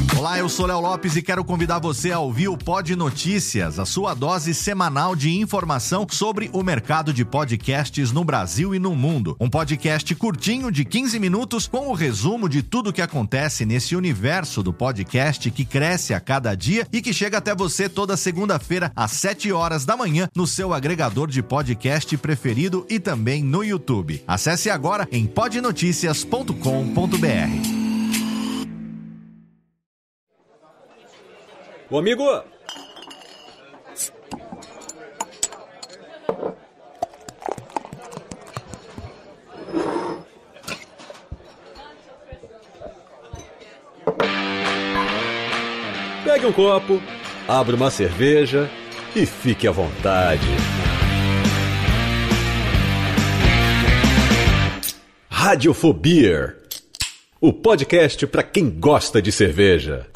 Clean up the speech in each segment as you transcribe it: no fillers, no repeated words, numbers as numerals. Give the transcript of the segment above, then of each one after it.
Olá, eu sou Léo Lopes e quero convidar você a ouvir o Pod Notícias, a sua dose semanal de informação sobre o mercado de podcasts no Brasil e no mundo. Um podcast curtinho de 15 minutos com o resumo de tudo o que acontece nesse universo do podcast que cresce a cada dia e que chega até você toda segunda-feira às 7 horas da manhã no seu agregador de podcast preferido e também no YouTube. Acesse agora em podnoticias.com.br. Ô, amigo! Pegue um copo, abra uma cerveja e fique à vontade. Radiofobia, o podcast para quem gosta de cerveja.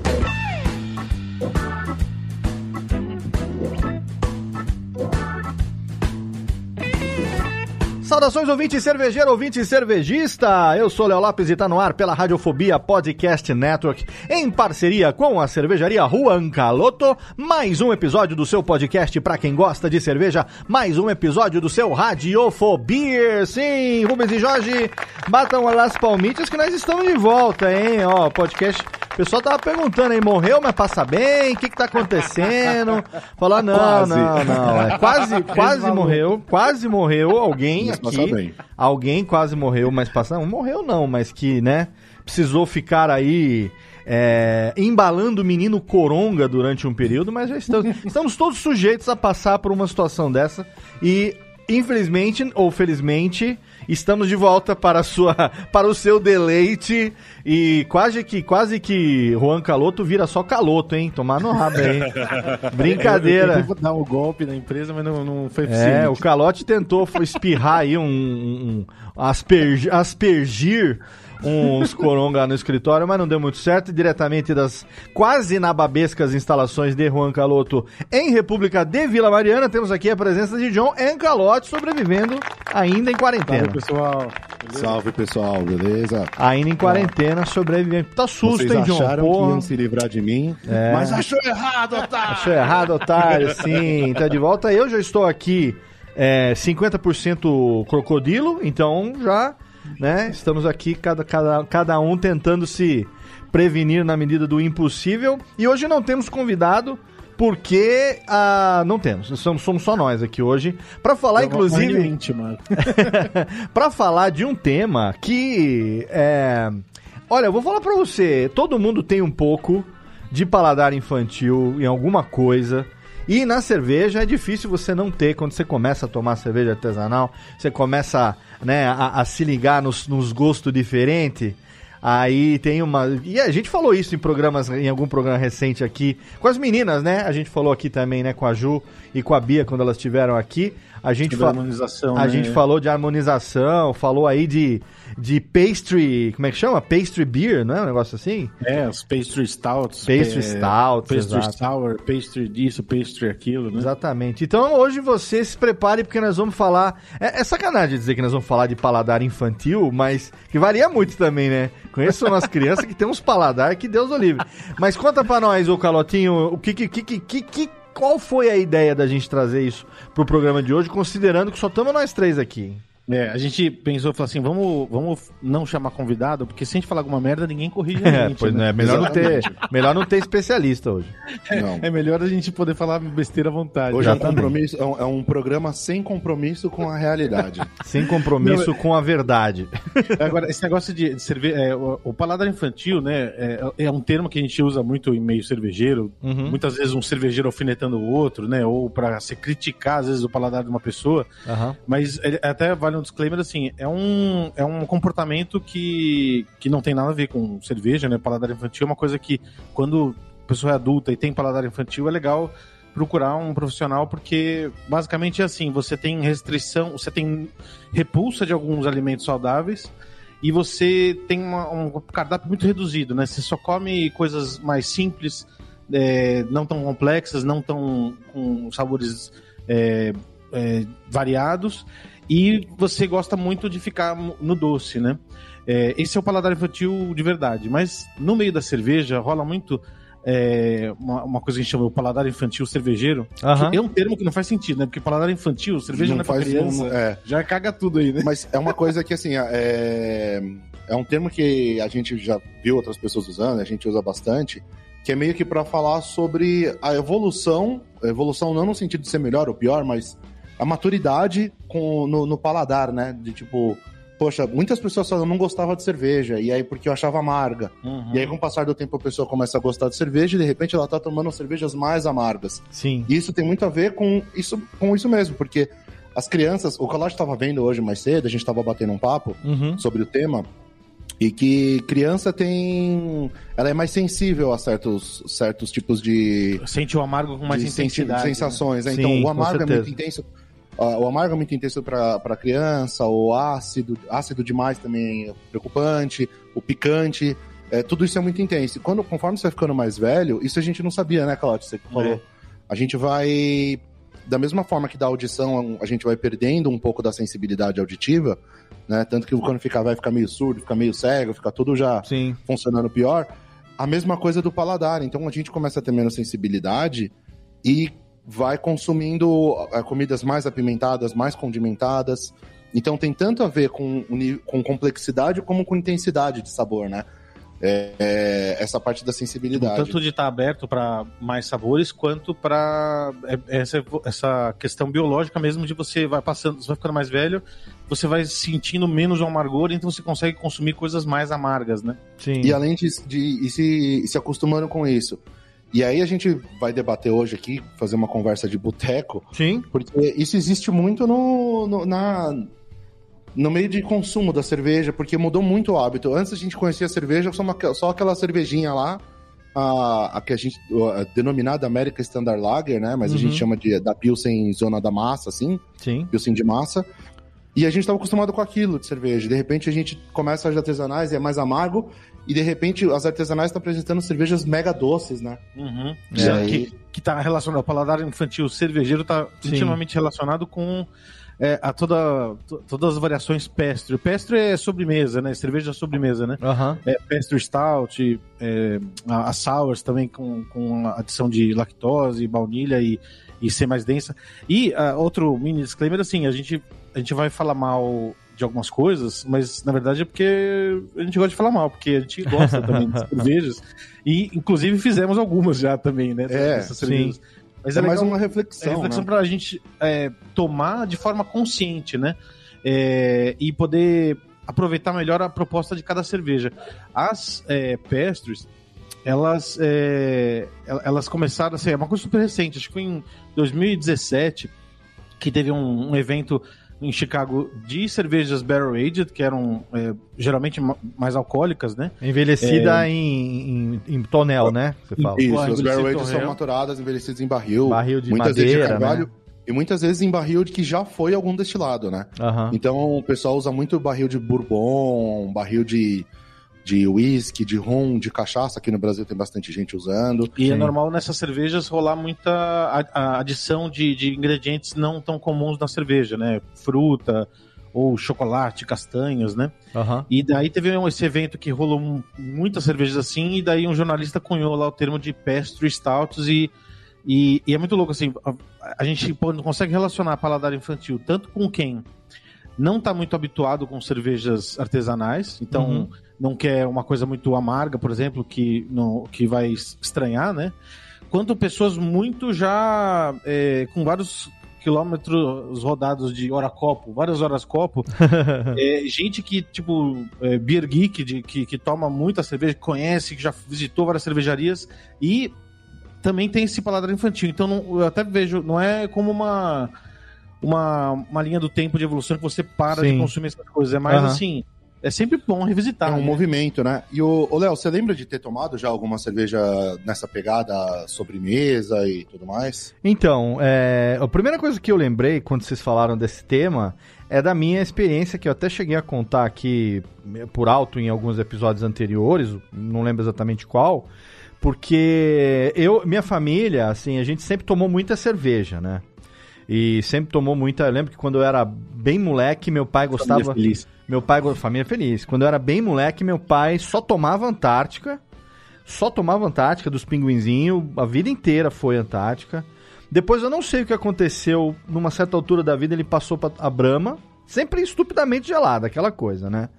Saudações, ouvinte cervejeiro, ouvinte cervejista. Eu sou Léo Lopes e tá no ar pela Radiofobia Podcast Network, em parceria com a cervejaria Juan Caloto. Mais um episódio do seu podcast pra quem gosta de cerveja. Mais um episódio do seu Radiofobia. Sim, Rubens e Jorge, batam as palmitas que nós estamos de volta, hein? Ó, podcast... O pessoal tava perguntando aí, morreu, mas passa bem? O que tá acontecendo? Falar, não. É quase morreu alguém aqui. Alguém quase morreu, mas passa... Não morreu não, mas que, né, precisou ficar aí... embalando o menino coronga durante um período, mas já estamos todos sujeitos a passar por uma situação dessa e, infelizmente ou felizmente, estamos de volta para o seu deleite e quase que Juan Caloto vira só Caloto, hein? Tomar no rabo aí. Brincadeira. Eu tentei dar um golpe na empresa, mas não foi eficiente. O Calote tentou espirrar aí aspergir uns coronga no escritório, mas não deu muito certo. Diretamente das quase nababescas instalações de Juan Caloto em República de Vila Mariana, temos aqui a presença de John Calote, sobrevivendo ainda em quarentena. Salve, pessoal. Beleza? Salve, pessoal, beleza? Ainda em quarentena, sobrevivendo. Tá susto, vocês hein, John? acharam que iam se livrar de mim, mas achou errado, otário! Achou errado, otário, sim. Tá de volta. Eu já estou aqui 50% crocodilo, então já... né? Estamos aqui, cada um tentando se prevenir na medida do impossível. E hoje não temos convidado, porque não temos. Somos só nós aqui hoje. Para falar, inclusive... para falar de um tema que... olha, eu vou falar para você. Todo mundo tem um pouco de paladar infantil em alguma coisa. E na cerveja é difícil você não ter. Quando você começa a tomar cerveja artesanal, você começa, né, a se ligar nos gostos diferentes. Aí tem uma... E a gente falou isso em algum programa recente aqui, com as meninas, né? A gente falou aqui também, né, com a Ju e com a Bia, quando elas estiveram aqui. A gente falou de harmonização, falou aí de pastry... Como é que chama? Pastry beer, não é um negócio assim? Os pastry stouts. Pastry stouts, pastry exato. sour, pastry disso, pastry aquilo, né? Exatamente. Então hoje você se prepare, porque nós vamos falar... É sacanagem dizer que nós vamos falar de paladar infantil, mas que varia muito também, né? Conheço umas crianças que tem uns paladar que Deus o livre. Mas conta pra nós, ô Calotinho, qual foi a ideia da gente trazer isso pro programa de hoje, considerando que só estamos nós três aqui? A gente pensou, falou assim, vamos não chamar convidado, porque se a gente falar alguma merda, ninguém corrige a gente. Pois, né? Melhor não ter especialista hoje. É melhor a gente poder falar besteira à vontade. Hoje é um programa sem compromisso com a realidade. Sem compromisso com a verdade. Agora, esse negócio de cerveja, o paladar infantil, né, é um termo que a gente usa muito em meio cervejeiro. Uhum. Muitas vezes um cervejeiro alfinetando o outro, né, ou pra se criticar, às vezes, o paladar de uma pessoa. Uhum. Mas até vale um disclaimer, assim, é um comportamento que não tem nada a ver com cerveja, né? Paladar infantil é uma coisa que, quando a pessoa é adulta e tem paladar infantil, é legal procurar um profissional, porque basicamente é assim, você tem restrição, você tem repulsa de alguns alimentos saudáveis e você tem um cardápio muito reduzido, né? Você só come coisas mais simples, não tão complexas, não tão com sabores variados, e você gosta muito de ficar no doce, né? Esse é o paladar infantil de verdade. Mas no meio da cerveja rola muito uma coisa que a gente chama de paladar infantil cervejeiro. Que é um termo que não faz sentido, né? Porque paladar infantil, cerveja não é pra criança. Já caga tudo aí, né? Mas é uma coisa que, assim, é um termo que a gente já viu outras pessoas usando, a gente usa bastante, que é meio que pra falar sobre a evolução não no sentido de ser melhor ou pior, mas a maturidade no paladar, né? De tipo, poxa, muitas pessoas falam, eu não gostava de cerveja, e aí porque eu achava amarga. E aí com o passar do tempo a pessoa começa a gostar de cerveja e de repente ela tá tomando cervejas mais amargas. Sim. E isso tem muito a ver com isso mesmo, porque as crianças, o Calote estava vendo hoje mais cedo, a gente estava batendo um papo sobre o tema, e que criança ela é mais sensível a certos tipos de... Sente o amargo com mais intensidade. Sensações, né? Sim, então o amargo com é muito intenso. O amargo é muito intenso para criança, o ácido demais também é preocupante, o picante, tudo isso é muito intenso. E conforme você vai ficando mais velho, isso a gente não sabia, né, Cláudio? Você falou. A gente vai, da mesma forma que da audição, a gente vai perdendo um pouco da sensibilidade auditiva, né? Tanto que quando fica velho, fica meio surdo, fica meio cego, fica tudo já funcionando pior. A mesma coisa do paladar. Então a gente começa a ter menos sensibilidade e vai consumindo comidas mais apimentadas, mais condimentadas. Então tem tanto a ver com complexidade como com intensidade de sabor, né? Essa parte da sensibilidade. Tanto de estar aberto para mais sabores, quanto para essa questão biológica mesmo de você vai passando, você vai ficando mais velho, você vai sentindo menos o amargor, então você consegue consumir coisas mais amargas, né? Sim. E além de se acostumando com isso. E aí a gente vai debater hoje aqui, fazer uma conversa de boteco. Sim. Porque isso existe muito no meio de consumo da cerveja, porque mudou muito o hábito. Antes a gente conhecia a cerveja só aquela cervejinha lá, a que a gente denominada American Standard Lager, né? Mas a gente chama da Pilsen Zona da Massa, assim. Sim. Pilsen de massa. E a gente estava acostumado com aquilo de cerveja. De repente a gente começa as artesanais e é mais amargo. E de repente as artesanais estão apresentando cervejas mega doces, né? Que tá relacionado, o paladar infantil cervejeiro tá intimamente relacionado com todas as variações pestre. O pestre é sobremesa, né? Cerveja sobremesa, né? Pestre stout, a sours também com adição de lactose, baunilha e ser mais densa. E outro mini disclaimer, assim, a gente vai falar mal de algumas coisas, mas na verdade é porque a gente gosta de falar mal, porque a gente gosta também de cervejas. E inclusive fizemos algumas já também, né? Dessas cervejas. Mas é mais uma reflexão. É reflexão, né? Pra gente tomar de forma consciente, né? E poder aproveitar melhor a proposta de cada cerveja. As pastries, elas começaram a ser uma coisa super recente. Acho que foi em 2017 que teve um evento em Chicago de cervejas barrel aged, que eram geralmente mais alcoólicas, né? Envelhecida em tonel, né? Você fala. Isso, as barrel aged são maturadas, envelhecidas em barril. Barril de muitas madeira, vezes de carvalho, né? E muitas vezes em barril que já foi algum destilado, né? Então o pessoal usa muito barril de bourbon, barril de whisky, de rum, de cachaça. Aqui no Brasil tem bastante gente usando. E é normal nessas cervejas rolar muita adição de ingredientes não tão comuns na cerveja, né? Fruta ou chocolate, castanhas, né? E daí teve esse evento que rolou muitas cervejas assim, e daí um jornalista cunhou lá o termo de pastry stouts e é muito louco, assim, a gente consegue relacionar paladar infantil tanto com quem não está muito habituado com cervejas artesanais, então não quer uma coisa muito amarga, por exemplo, que vai estranhar, né? Quanto pessoas muito já com vários quilômetros rodados de hora-copo, várias horas-copo, gente que, tipo, beer geek, que toma muita cerveja, que conhece, que já visitou várias cervejarias e também tem esse paladar infantil. Então eu até vejo, não é como uma linha do tempo de evolução que você para de consumir essas coisas. É mais assim, é sempre bom revisitar. É um movimento, né? E o Léo, você lembra de ter tomado já alguma cerveja nessa pegada sobremesa e tudo mais? Então, a primeira coisa que eu lembrei quando vocês falaram desse tema é da minha experiência, que eu até cheguei a contar aqui por alto em alguns episódios anteriores, não lembro exatamente qual, porque minha família, assim, a gente sempre tomou muita cerveja, né? E sempre tomou muita... Eu lembro que quando eu era bem moleque, meu pai gostava... Meu pai, família feliz. Quando eu era bem moleque, meu pai só tomava Antártica dos pinguinzinhos, a vida inteira foi Antártica. Depois eu não sei o que aconteceu, numa certa altura da vida ele passou pra a Brahma, sempre estupidamente gelada, aquela coisa, né?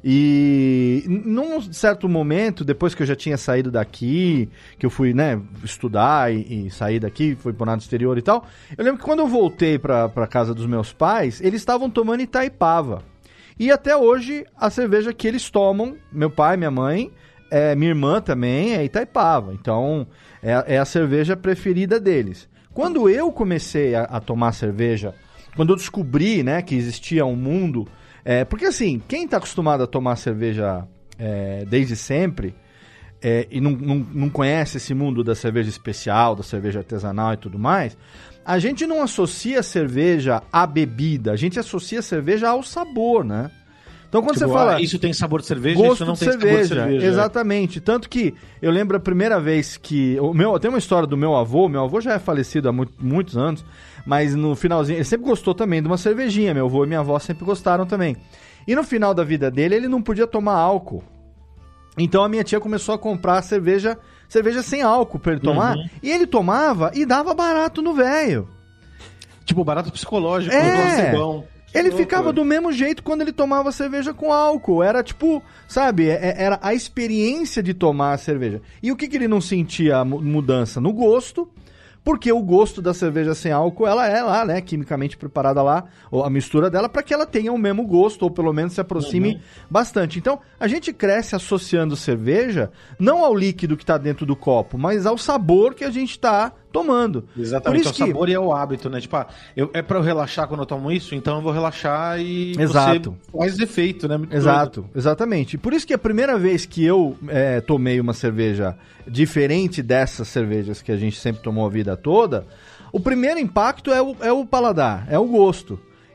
E num certo momento, depois que eu já tinha saído daqui, que eu fui, né, estudar e sair daqui, fui pro nado exterior e tal, eu lembro que quando eu voltei pra casa dos meus pais, eles estavam tomando Itaipava. E até hoje, a cerveja que eles tomam, meu pai, minha mãe, minha irmã também, é Itaipava. Então, é a cerveja preferida deles. Quando eu comecei a tomar cerveja, quando eu descobri, né, que existia um mundo... porque assim, quem está acostumado a tomar cerveja desde sempre e não conhece esse mundo da cerveja especial, da cerveja artesanal e tudo mais, a gente não associa a cerveja à bebida, a gente associa a cerveja ao sabor, né? Então quando você fala... isso tem sabor de cerveja, gosto isso não de tem cerveja, sabor de cerveja. Exatamente. Tanto que eu lembro a primeira vez que... tem uma história do meu avô já é falecido há muitos anos, mas no finalzinho, ele sempre gostou também de uma cervejinha, meu avô e minha avó sempre gostaram também. E no final da vida dele, ele não podia tomar álcool. Então a minha tia começou a comprar cerveja sem álcool pra ele tomar, e ele tomava e dava barato no velho. Tipo, barato psicológico, bom. Ele ficava do mesmo jeito quando ele tomava cerveja com álcool. Era tipo, sabe, era a experiência de tomar a cerveja. E o que ele não sentia mudança? No gosto, porque o gosto da cerveja sem álcool, ela é lá, né, quimicamente preparada lá, ou a mistura dela, para que ela tenha o mesmo gosto, ou pelo menos se aproxime bastante. Então, a gente cresce associando cerveja, não ao líquido que está dentro do copo, mas ao sabor que a gente está tomando. Exatamente, o sabor e o hábito, né? Tipo, é pra eu relaxar quando eu tomo isso, então eu vou relaxar e Exato. Você faz efeito, né? Muito Exato, exatamente. Por isso que a primeira vez que eu tomei uma cerveja diferente dessas cervejas que a gente sempre tomou a vida toda, o primeiro impacto é o paladar, é o gosto.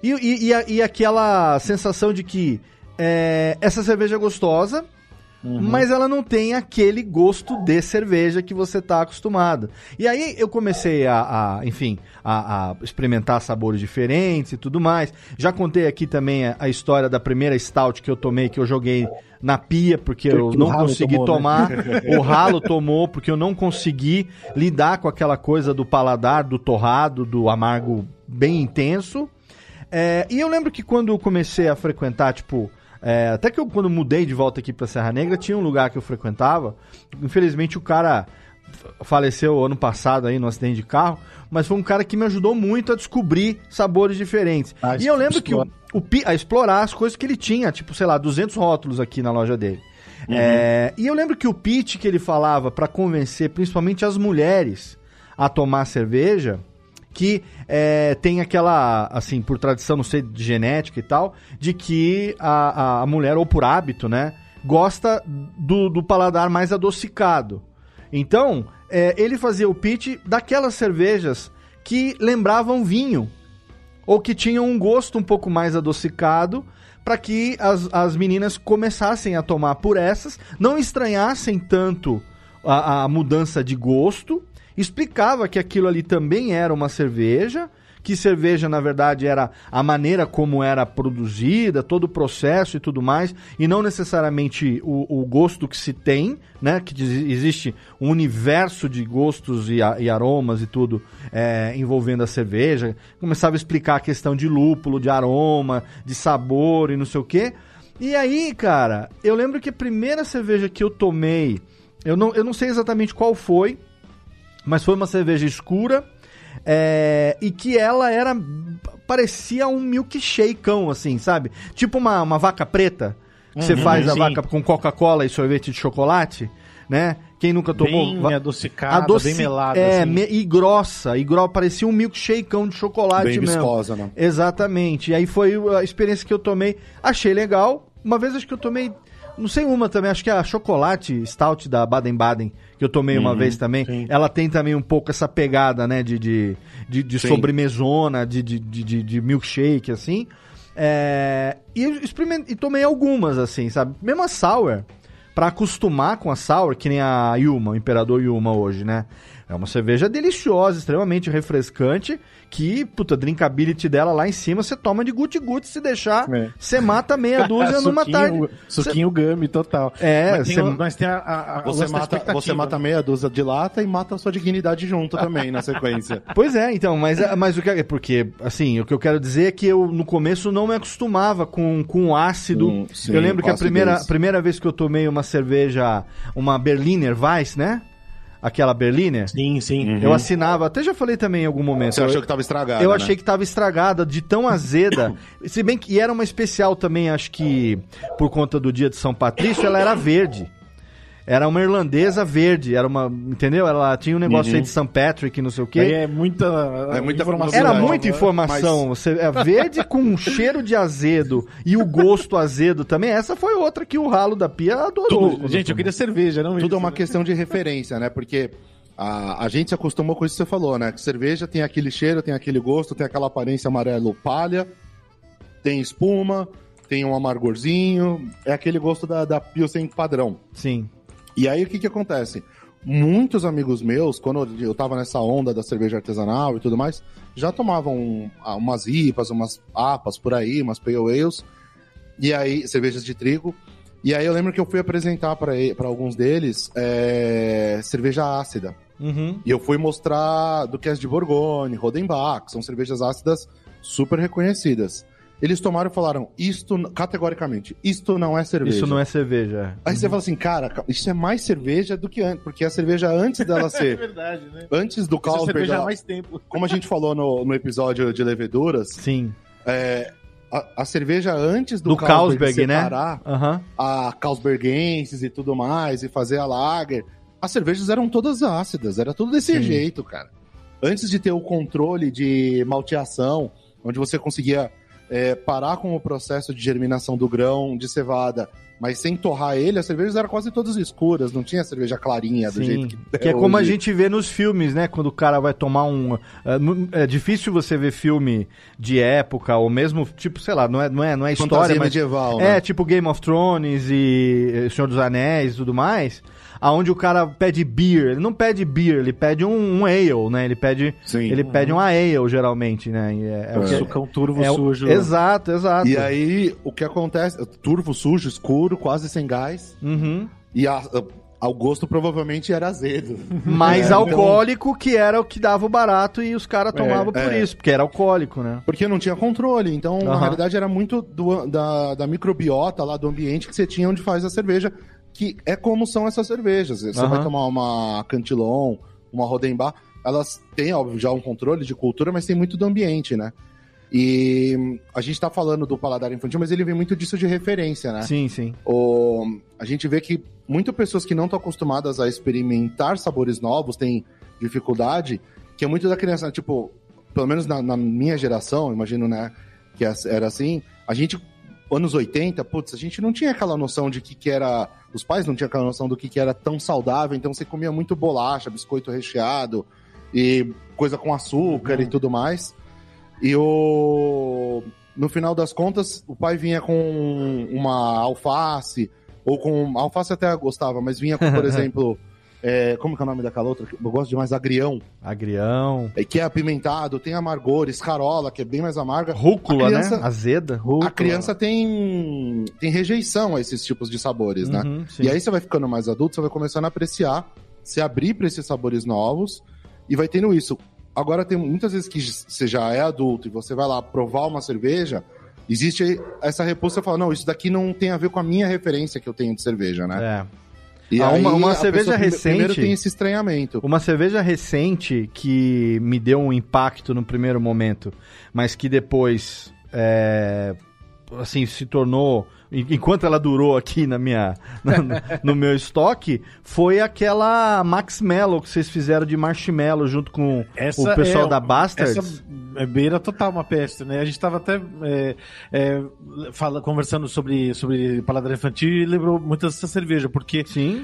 E aquela sensação de que essa cerveja é gostosa, mas ela não tem aquele gosto de cerveja que você está acostumado. E aí eu comecei a experimentar sabores diferentes e tudo mais. Já contei aqui também a história da primeira stout que eu tomei, que eu joguei na pia, porque eu não consegui tomar. Né? O ralo tomou, porque eu não consegui lidar com aquela coisa do paladar, do torrado, do amargo bem intenso. E eu lembro que quando eu comecei a frequentar, tipo... até que quando mudei de volta aqui pra Serra Negra, tinha um lugar que eu frequentava. Infelizmente o cara faleceu ano passado aí no acidente de carro, mas foi um cara que me ajudou muito a descobrir sabores diferentes. E eu lembro que a explorar as coisas que ele tinha, tipo, sei lá, 200 rótulos aqui na loja dele. E eu lembro que o pitch que ele falava pra convencer principalmente as mulheres a tomar cerveja, que tem aquela, assim, por tradição, não sei, de genética e tal, de que a mulher, ou por hábito, né, gosta do paladar mais adocicado. Então, ele fazia o pitch daquelas cervejas que lembravam vinho, ou que tinham um gosto um pouco mais adocicado, para que as meninas começassem a tomar por essas, não estranhassem tanto a mudança de gosto. Explicava que aquilo ali também era uma cerveja, que cerveja, na verdade, era a maneira como era produzida, todo o processo e tudo mais, e não necessariamente o gosto que se tem, né? Que existe um universo de gostos e aromas e tudo envolvendo a cerveja. Começava a explicar a questão de lúpulo, de aroma, de sabor e não sei o quê. E aí, cara, eu lembro que a primeira cerveja que eu tomei, eu não sei exatamente qual foi, mas foi uma cerveja escura, e que ela parecia um milkshakeão, assim, sabe? Tipo uma vaca preta, que você faz a vaca com Coca-Cola e sorvete de chocolate, né? Quem nunca tomou... Bem adocicada, bem melada. Assim. E grossa, parecia um milkshakeão de chocolate bem mesmo. Viscosa, né? Exatamente, e aí foi a experiência que eu tomei, achei legal. Uma vez acho que eu tomei... Não sei uma também, acho que a chocolate stout da Baden-Baden, que eu tomei uma vez também, sim. Ela tem também um pouco essa pegada, né, de sobremesona, de milkshake, assim. E tomei algumas, assim, sabe? Mesmo a sour, pra acostumar com a sour, que nem a Yuma, o Imperador Yuma hoje, né? É uma cerveja deliciosa, extremamente refrescante, que, puta, a drinkability dela lá em cima, você toma de guti-guti, se deixar, você mata meia dúzia numa tarde. Suquinho gummy total. Mas tem você mata meia dúzia de lata e mata a sua dignidade junto também, na sequência. Pois é, então, mas o que é... Porque, assim, o que eu quero dizer é que eu, no começo, não me acostumava com ácido. Sim, eu lembro que a primeira vez que eu tomei uma cerveja, uma Berliner Weiss, né? Aquela Berliner. Sim. Eu assinava, até já falei também em algum momento. Você achou que estava estragada, Eu né? achei que estava estragada, de tão azeda. Se bem que era uma especial também, acho que por conta do dia de São Patrício, ela era verde. Era uma irlandesa verde, era uma, entendeu? Ela tinha um negócio aí de St. Patrick, não sei o quê. Aí é muita informação. Era muita informação. Mas... É verde com um cheiro de azedo e o gosto azedo também. Essa foi outra que o Ralo da Pia adorou. Gente, eu queria cerveja, não Tudo isso, é uma né? questão de referência, né? Porque a gente se acostumou com isso que você falou, né? Que cerveja tem aquele cheiro, tem aquele gosto, tem aquela aparência amarelo palha, tem espuma, tem um amargorzinho, é aquele gosto da Pilsen padrão. Sim. E aí, o que acontece? Muitos amigos meus, quando eu tava nessa onda da cerveja artesanal e tudo mais, já tomavam umas IPAs, umas APAs por aí, umas Pale Ales, e aí, cervejas de trigo. E aí eu lembro que eu fui apresentar para alguns deles cerveja ácida. Uhum. E eu fui mostrar Duquesse de Bourgogne, Rodenbach, são cervejas ácidas super reconhecidas. Eles tomaram e falaram, categoricamente, isto não é cerveja. Isso não é cerveja. Aí você fala assim, cara, isso é mais cerveja do que antes, porque a cerveja antes dela ser... É verdade, né? Antes do Carlsberg... cerveja há mais tempo. Como a gente falou no episódio de leveduras, Sim. A cerveja antes do Carlsberg, separar, né? a Carlsbergensis e tudo mais, e fazer a Lager, as cervejas eram todas ácidas, era tudo desse jeito, cara. Antes de ter o controle de malteação, onde você conseguia... parar com o processo de germinação do grão de cevada, mas sem torrar ele, as cervejas eram quase todas escuras, não tinha cerveja clarinha do jeito que é como a gente vê nos filmes, né? Quando o cara vai tomar um... É difícil você ver filme de época, ou mesmo, tipo, sei lá, não é história, mas... medieval, né? tipo Game of Thrones e Senhor dos Anéis e tudo mais, aonde o cara pede beer, ele não pede beer, ele pede um ale, né? Ele pede um ale, geralmente, né? Sucão turvo sujo. Exato. E aí, o que acontece? Turvo sujo, escuro, quase sem gás. Uhum. E ao gosto provavelmente era azedo. Mais alcoólico, que era o que dava o barato e os caras tomavam por isso, porque era alcoólico, né? Porque não tinha controle. Então, na realidade, era muito da microbiota lá do ambiente que você tinha onde faz a cerveja, que é como são essas cervejas. Você vai tomar uma Cantillon, uma Rodenbach, elas têm, óbvio, já um controle de cultura, mas tem muito do ambiente, né? E a gente tá falando do paladar infantil, mas ele vem muito disso de referência, né? Sim. A gente vê que muitas pessoas que não estão acostumadas a experimentar sabores novos têm dificuldade, que é muito da criança, tipo, pelo menos na minha geração, imagino, né, que era assim, a gente, anos 80, a gente não tinha aquela noção de que era... Os pais não tinham aquela noção do que era tão saudável, então você comia muito bolacha, biscoito recheado e coisa com açúcar e tudo mais. E no final das contas, o pai vinha com uma alface, ou com... Alface até gostava, mas vinha com, por exemplo... como que é o nome daquela outra? Eu gosto demais, agrião. Agrião. Que é apimentado, tem amargor, escarola, que é bem mais amarga. Rúcula, né? Azeda. Rúcula. A criança tem rejeição a esses tipos de sabores, né? Sim. E aí você vai ficando mais adulto, você vai começando a apreciar, se abrir para esses sabores novos, e vai tendo isso. Agora, tem muitas vezes que você já é adulto e você vai lá provar uma cerveja, existe essa repulsa e fala, não, isso daqui não tem a ver com a minha referência que eu tenho de cerveja, né? E aí, uma cerveja recente... Primeiro tem esse estranhamento. Uma cerveja recente que me deu um impacto no primeiro momento, mas que depois, assim, se tornou... Enquanto ela durou aqui no meu estoque, foi aquela Max Mellow que vocês fizeram de marshmallow junto com o pessoal da Bastards. Essa beira total uma peste, né? A gente estava até conversando sobre paladar infantil e lembrou muito dessa cerveja, porque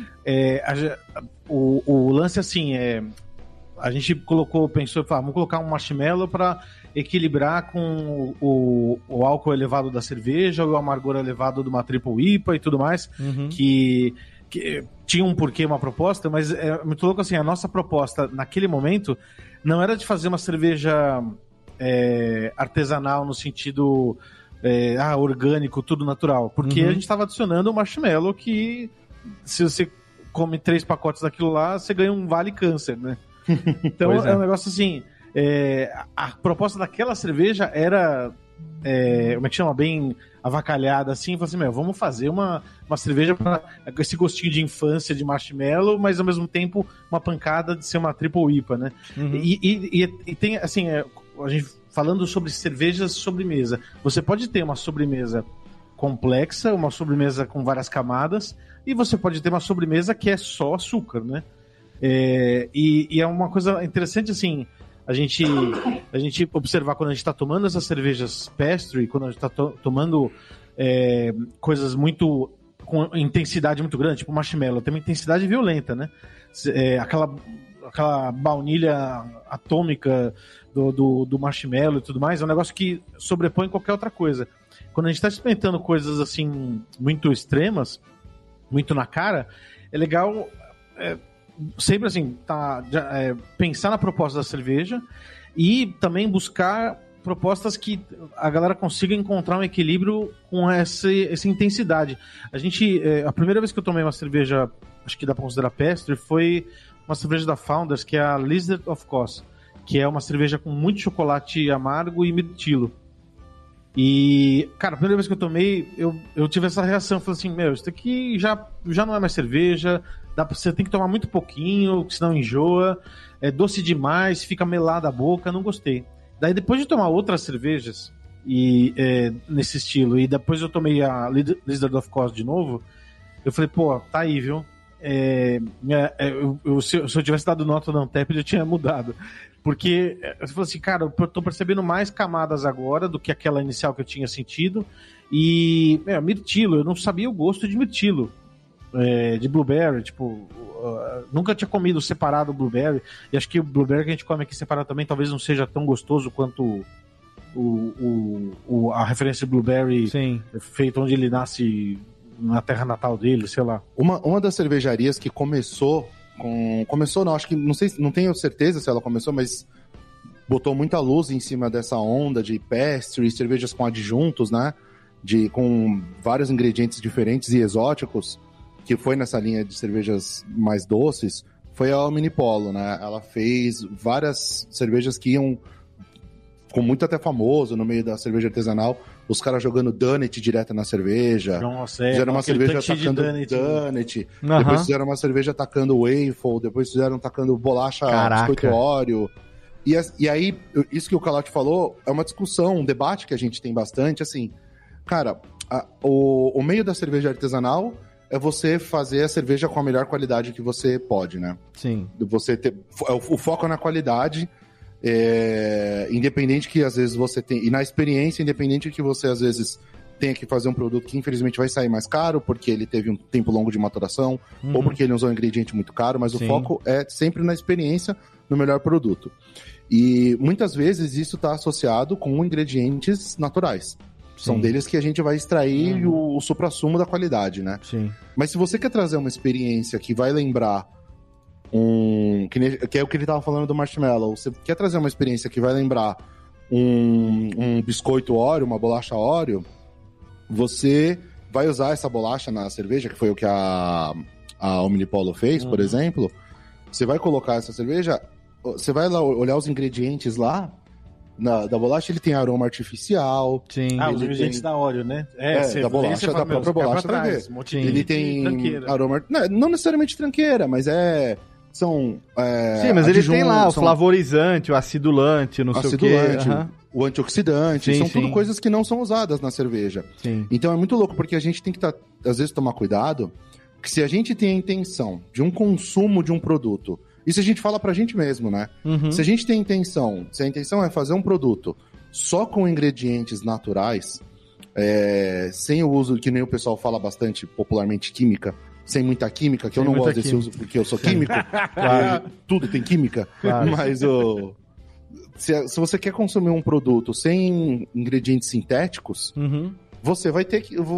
o lance assim a gente pensou, vamos colocar um marshmallow para equilibrar com o álcool elevado da cerveja, o amargor elevado de uma triple IPA e tudo mais, que tinha um porquê, uma proposta, mas é muito louco assim, a nossa proposta naquele momento não era de fazer uma cerveja artesanal no sentido orgânico, tudo natural, porque a gente estava adicionando um marshmallow que se você come 3 pacotes daquilo lá, você ganha um vale câncer, né? Então é um negócio assim, a proposta daquela cerveja era como é que chama? Bem avacalhada assim, falei assim, vamos fazer uma cerveja com esse gostinho de infância de marshmallow, mas ao mesmo tempo uma pancada de ser uma triple IPA, né? E tem assim, a gente falando sobre cervejas sobremesa, você pode ter uma sobremesa complexa, uma sobremesa com várias camadas, e você pode ter uma sobremesa que é só açúcar, né? E é uma coisa interessante assim, a gente observar quando a gente está tomando essas cervejas pastry, quando a gente está tomando coisas muito com intensidade muito grande, tipo marshmallow, tem uma intensidade violenta, né? Aquela baunilha atômica do marshmallow e tudo mais, é um negócio que sobrepõe qualquer outra coisa. Quando a gente está experimentando coisas assim muito extremas, muito na cara, é legal sempre assim, pensar na proposta da cerveja e também buscar propostas que a galera consiga encontrar um equilíbrio com essa intensidade. A primeira vez que eu tomei uma cerveja, acho que dá pra considerar pastry, foi uma cerveja da Founders, que é a Lizard of Cos, que é uma cerveja com muito chocolate amargo e mirtilo. E, cara, a primeira vez que eu tomei, eu tive essa reação, falei assim, isso daqui já não é mais cerveja, você tem que tomar muito pouquinho, senão enjoa, é doce demais, fica melada a boca, não gostei. Daí depois de tomar outras cervejas nesse estilo, e depois eu tomei a Lizard of Cos de novo, eu falei, tá aí, viu? Se eu tivesse dado nota no Untappd, eu tinha mudado. Porque eu falei assim, cara, eu tô percebendo mais camadas agora do que aquela inicial que eu tinha sentido. E, mirtilo, eu não sabia o gosto de mirtilo. De blueberry, tipo, nunca tinha comido separado o blueberry. E acho que o blueberry que a gente come aqui separado também talvez não seja tão gostoso quanto a referência de blueberry feita onde ele nasce na terra natal dele, sei lá. Uma das cervejarias que começou não, acho que, não sei, não tenho certeza se ela começou, mas botou muita luz em cima dessa onda de pastry, cervejas com adjuntos, né, com vários ingredientes diferentes e exóticos, que foi nessa linha de cervejas mais doces, foi a Omnipolo, né, ela fez várias cervejas que iam com muito até famoso no meio da cerveja artesanal, os caras jogando Dunnet direto na cerveja. Nossa, fizeram uma cerveja atacando Dunnet. Depois fizeram uma cerveja atacando waffle. Depois fizeram atacando bolacha biscoito Oreo. E aí, isso que o Calote falou é uma discussão, um debate que a gente tem bastante. Assim, cara, o meio da cerveja artesanal é você fazer a cerveja com a melhor qualidade que você pode, né? Sim. Você ter o foco é na qualidade. Independente que às vezes você tem, e na experiência, independente que você às vezes tenha que fazer um produto que infelizmente vai sair mais caro porque ele teve um tempo longo de maturação ou porque ele usou um ingrediente muito caro, mas o foco é sempre na experiência, no melhor produto. E muitas vezes isso está associado com ingredientes naturais. São deles que a gente vai extrair o suprassumo da qualidade, né? Sim. Mas se você quer trazer uma experiência que vai lembrar que é o que ele tava falando do marshmallow. Você quer trazer uma experiência que vai lembrar um biscoito Oreo, uma bolacha Oreo, você vai usar essa bolacha na cerveja, que foi o que a Omnipolo fez, por exemplo. Você vai colocar essa cerveja, você vai lá olhar os ingredientes lá, da bolacha ele tem aroma artificial. Sim. Os ingredientes da Oreo, né? Da bolacha, da própria bolacha, vai ver. Ele tem aroma... Não necessariamente tranqueira, mas são sim, mas ele tem lá o flavorizante, o acidulante, não sei o quê. O antioxidante, são tudo coisas que não são usadas na cerveja. Sim. Então é muito louco, porque a gente tem que, às vezes, tomar cuidado, que se a gente tem a intenção de um consumo de um produto, isso a gente fala pra gente mesmo, né? Se a gente tem intenção, se a intenção é fazer um produto só com ingredientes naturais, sem o uso, que nem o pessoal fala bastante popularmente, química, sem muita química, que eu não gosto desse uso porque eu sou químico. Claro. Tudo tem química. Claro. Mas se você quer consumir um produto sem ingredientes sintéticos, você vai ter que...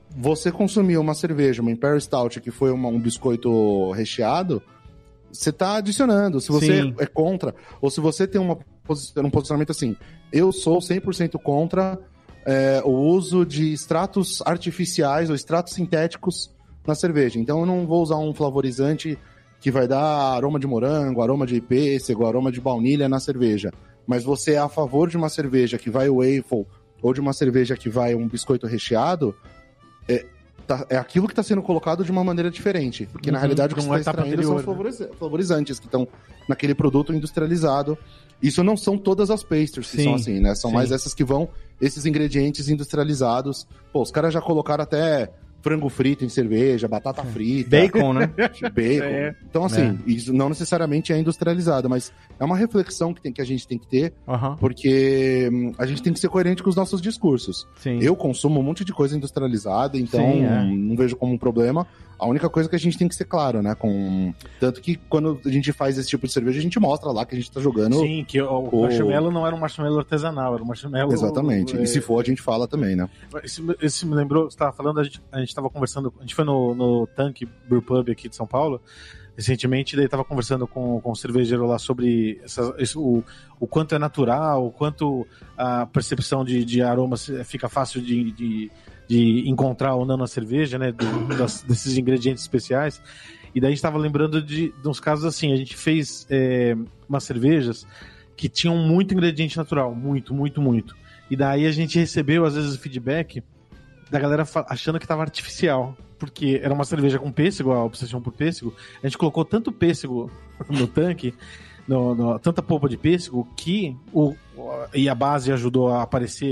você consumiu uma cerveja, uma Imperial Stout, que foi um biscoito recheado, você tá adicionando. Se você é contra, ou se você tem um posicionamento assim, eu sou 100% contra o uso de extratos artificiais ou extratos sintéticos na cerveja. Então eu não vou usar um flavorizante que vai dar aroma de morango, aroma de pêssego, aroma de baunilha na cerveja. Mas você é a favor de uma cerveja que vai waffle ou de uma cerveja que vai um biscoito recheado, é aquilo que está sendo colocado de uma maneira diferente. Porque na realidade o que você está extraindo são os flavorizantes que estão naquele produto industrializado. Isso não são todas as pastries que são assim, né? São mais essas que vão, esses ingredientes industrializados. Pô, os caras já colocaram até frango frito em cerveja, batata frita. Bacon, né? Bacon. Então, assim, isso não necessariamente é industrializado, mas é uma reflexão que a gente tem que ter, porque a gente tem que ser coerente com os nossos discursos. Sim. Eu consumo um monte de coisa industrializada, então não vejo como um problema. A única coisa que a gente tem que ser claro, né? Tanto que quando a gente faz esse tipo de cerveja, a gente mostra lá que a gente tá jogando... Sim, que o marshmallow não era um marshmallow artesanal, era um marshmallow... Exatamente. E se for, a gente fala também, né? Isso me lembrou, você tava falando, a gente tava conversando, a gente foi no Tanque Brew Pub aqui de São Paulo, recentemente, daí tava conversando com o cervejeiro lá sobre o quanto é natural, o quanto a percepção de aromas fica fácil de encontrar ou não na cerveja, né, desses ingredientes especiais. E daí a gente estava lembrando de uns casos assim, a gente fez umas cervejas que tinham muito ingrediente natural, muito. E daí a gente recebeu, às vezes, o feedback da galera achando que estava artificial, porque era uma cerveja com pêssego, a obsessão por pêssego, a gente colocou tanto pêssego no tanque, tanta polpa de pêssego, que e a base ajudou a aparecer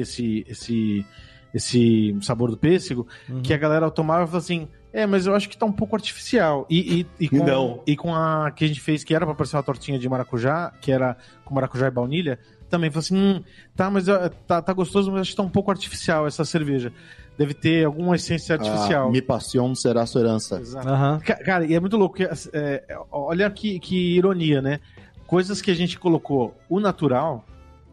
esse sabor do pêssego, que a galera tomava e falava assim, mas eu acho que tá um pouco artificial. E com a que a gente fez, que era pra parecer uma tortinha de maracujá, que era com maracujá e baunilha, também falou assim, mas tá gostoso, mas acho que tá um pouco artificial essa cerveja. Deve ter alguma essência artificial. Mi passion será sua herança. Exato. Cara, e é muito louco, olha que ironia, né? Coisas que a gente colocou, o natural,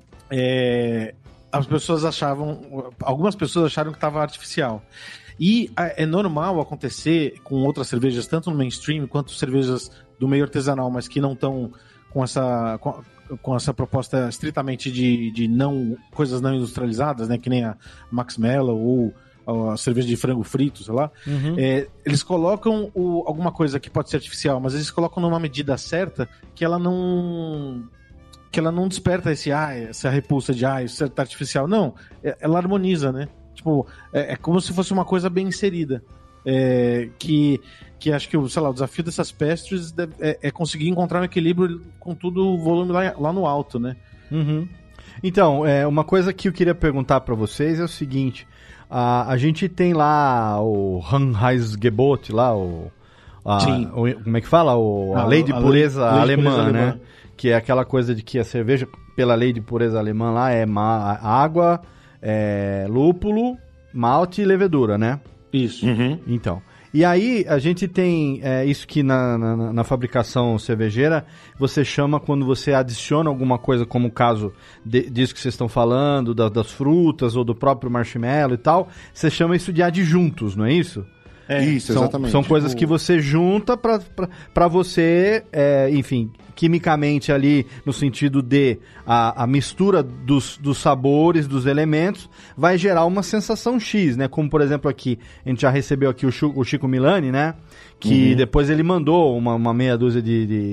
algumas pessoas acharam que estava artificial. E é normal acontecer com outras cervejas, tanto no mainstream quanto cervejas do meio artesanal, mas que não estão com essa proposta estritamente de coisas não industrializadas, né? Que nem a Max Mellow ou a cerveja de frango frito, sei lá. Eles colocam alguma coisa que pode ser artificial, mas eles colocam numa medida certa que ela não desperta essa repulsa de isso é artificial. Não, ela harmoniza, né? Tipo, é como se fosse uma coisa bem inserida. Que acho que o desafio dessas pastries é conseguir encontrar um equilíbrio com tudo o volume lá no alto, né? Então, uma coisa que eu queria perguntar para vocês é o seguinte: a gente tem lá o Anheuser-Gebot, lá como é que fala? A lei de pureza alemã, né? Que é aquela coisa de que a cerveja, pela lei de pureza alemã lá, é água, lúpulo, malte e levedura, né? Isso. Então, e aí a gente tem isso que na fabricação cervejeira você chama, quando você adiciona alguma coisa, como o caso disso que vocês estão falando, das frutas ou do próprio marshmallow e tal, você chama isso de adjuntos, não é isso? Isso, exatamente. São coisas que você junta para você, enfim, quimicamente ali, no sentido de a mistura dos sabores, dos elementos, vai gerar uma sensação X, né? Como, por exemplo, aqui, a gente já recebeu aqui o Chico Milani, né? Que depois ele mandou uma meia dúzia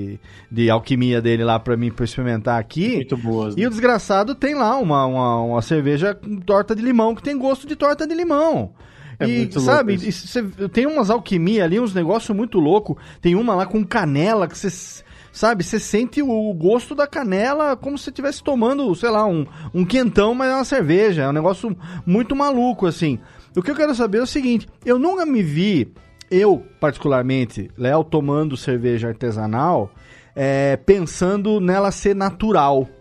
de alquimia dele lá pra mim, pra experimentar aqui. Muito boas. E o desgraçado tem lá uma cerveja com torta de limão, que tem gosto de torta de limão. E, sabe, tem umas alquimias ali, uns negócios muito loucos. Tem uma lá com canela que você, sabe, você sente o gosto da canela como se você estivesse tomando, sei lá, um quentão, mas é uma cerveja. É um negócio muito maluco, assim. O que eu quero saber é o seguinte: eu nunca me vi, eu particularmente, Léo, tomando cerveja artesanal, pensando nela ser natural.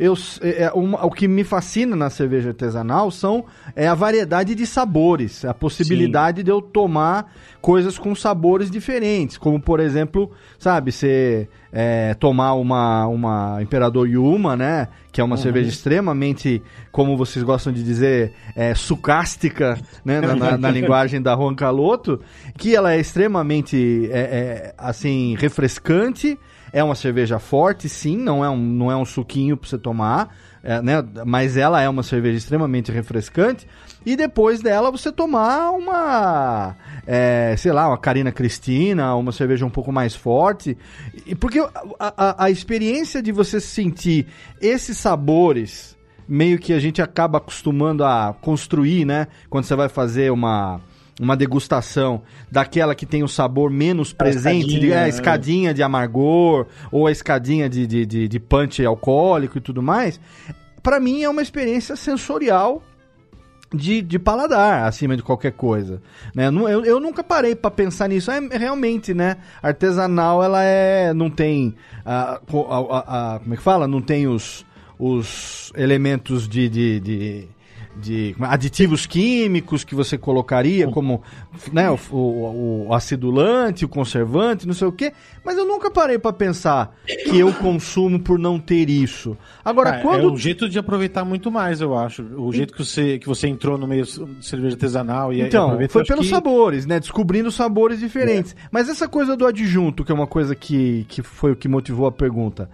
o que me fascina na cerveja artesanal é a variedade de sabores, a possibilidade de eu tomar coisas com sabores diferentes, como por exemplo, sabe, você tomar uma Imperador Yuma, né, que é uma cerveja extremamente, como vocês gostam de dizer, sucástica, né, na linguagem da Juan Caloto, que ela é extremamente, assim, refrescante. É uma cerveja forte, sim, não é um suquinho pra você tomar, né? Mas ela é uma cerveja extremamente refrescante. E depois dela você tomar uma, sei lá, uma Carina Cristina, uma cerveja um pouco mais forte. Porque a experiência de você sentir esses sabores, meio que a gente acaba acostumando a construir, né? Quando você vai fazer uma degustação daquela que tem o sabor menos presente, a escadinha de amargor, ou a escadinha de punch alcoólico e tudo mais, pra mim é uma experiência sensorial de paladar, acima de qualquer coisa, né? Eu nunca parei pra pensar nisso. Realmente, né? Artesanal, ela não tem como é que fala? Não tem os elementos de aditivos químicos que você colocaria, como, né, o acidulante, o conservante, não sei o quê, mas eu nunca parei pra pensar que eu consumo por não ter isso. Agora, quando... É um jeito de aproveitar muito mais, eu acho. O jeito que você entrou no meio de cerveja artesanal e então, foi pelos sabores, né, descobrindo sabores diferentes. Mas essa coisa do adjunto, que é uma coisa que foi o que motivou a pergunta,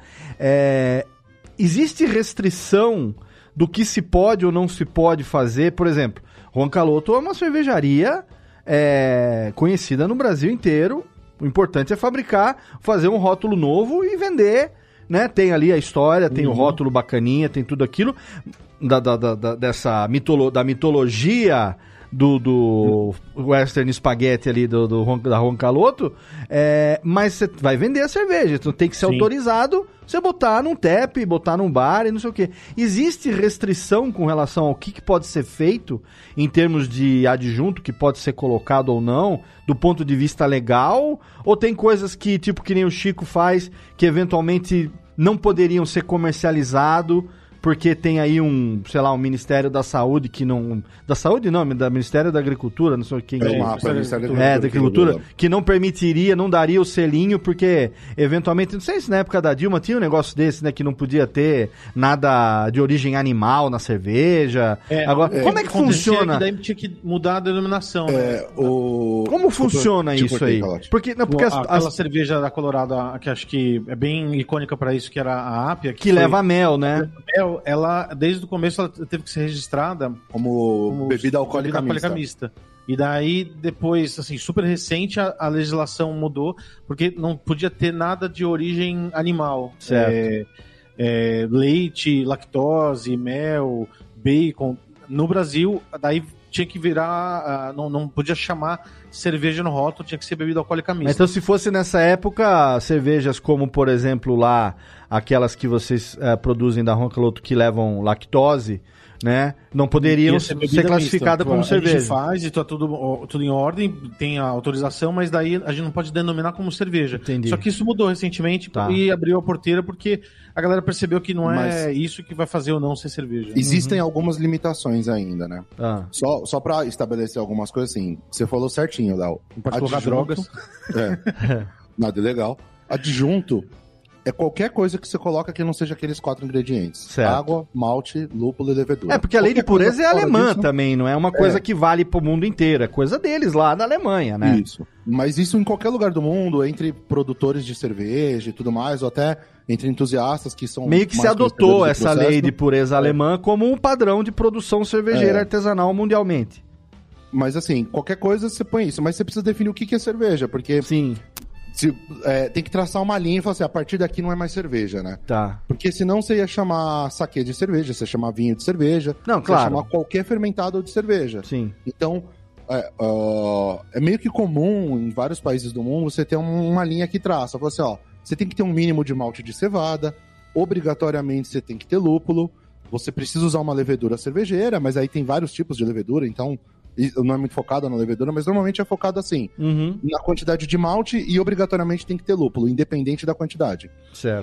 existe restrição do que se pode ou não se pode fazer? Por exemplo, Juan Caloto é uma cervejaria conhecida no Brasil inteiro. O importante é fazer um rótulo novo e vender, né? Tem ali a história, tem o rótulo bacaninha, tem tudo aquilo da mitologia do Western Spaghetti ali da Juan Caloto, mas você vai vender a cerveja, então tem que ser autorizado você botar num tap, botar num bar e não sei o que. Existe restrição com relação ao que pode ser feito em termos de adjunto, que pode ser colocado ou não, do ponto de vista legal? Ou tem coisas que, tipo que nem o Chico faz, que eventualmente não poderiam ser comercializados porque tem aí um Ministério da Saúde que não... Da Saúde não, da Ministério da Agricultura, não sei quem... da Agricultura, que não permitiria, não daria o selinho, porque eventualmente, não sei se na época da Dilma tinha um negócio desse, né, que não podia ter nada de origem animal na cerveja. Agora, como é que funciona? Que daí tinha que mudar a denominação, né? Como funciona isso aí? Porque aquela cerveja da Colorado, que acho que é bem icônica para isso, que era a Ápia... Que leva mel, né? Ela, desde o começo, ela teve que ser registrada como bebida alcoólica mista. E daí, depois, assim, super recente, a legislação mudou, porque não podia ter nada de origem animal. Certo. Leite, lactose, mel, bacon. No Brasil, daí tinha que virar... não podia chamar cerveja no rótulo, tinha que ser bebida alcoólica mista. Então, se fosse nessa época, cervejas como, por exemplo, lá, aquelas que vocês produzem da Juan Caloto que levam lactose, né, não poderiam ser classificadas como cerveja. A gente faz e tá tudo em ordem, tem a autorização, mas daí a gente não pode denominar como cerveja. Entendi. Só que isso mudou recentemente e abriu a porteira porque a galera percebeu que não é isso que vai fazer ou não ser cerveja. Existem algumas limitações ainda, né? Só pra estabelecer algumas coisas assim, você falou certinho, Léo. Não pode colocar drogas. Nada ilegal. Adjunto é qualquer coisa que você coloca que não seja aqueles 4 ingredientes. Certo. Água, malte, lúpulo e levedura. Porque a lei de pureza é alemã também, não é uma coisa que vale pro mundo inteiro. É coisa deles lá da Alemanha, né? Isso. Mas isso em qualquer lugar do mundo, entre produtores de cerveja e tudo mais, ou até entre entusiastas que são... Meio que se adotou essa lei de pureza alemã como um padrão de produção cervejeira artesanal mundialmente. Mas assim, qualquer coisa você põe isso. Mas você precisa definir o que é cerveja, porque... Sim. Tem que traçar uma linha e falar assim, a partir daqui não é mais cerveja, né? Tá. Porque senão você ia chamar saquê de cerveja, você ia chamar vinho de cerveja, não, claro. Você ia chamar qualquer fermentado de cerveja. Sim. Então, é meio que comum em vários países do mundo você ter uma linha que traça. Fala assim, você tem que ter um mínimo de malte de cevada, obrigatoriamente você tem que ter lúpulo, você precisa usar uma levedura cervejeira, mas aí tem vários tipos de levedura, então... não é muito focado na levedura, mas normalmente é focado assim, na quantidade de malte e obrigatoriamente tem que ter lúpulo, independente da quantidade. Certo.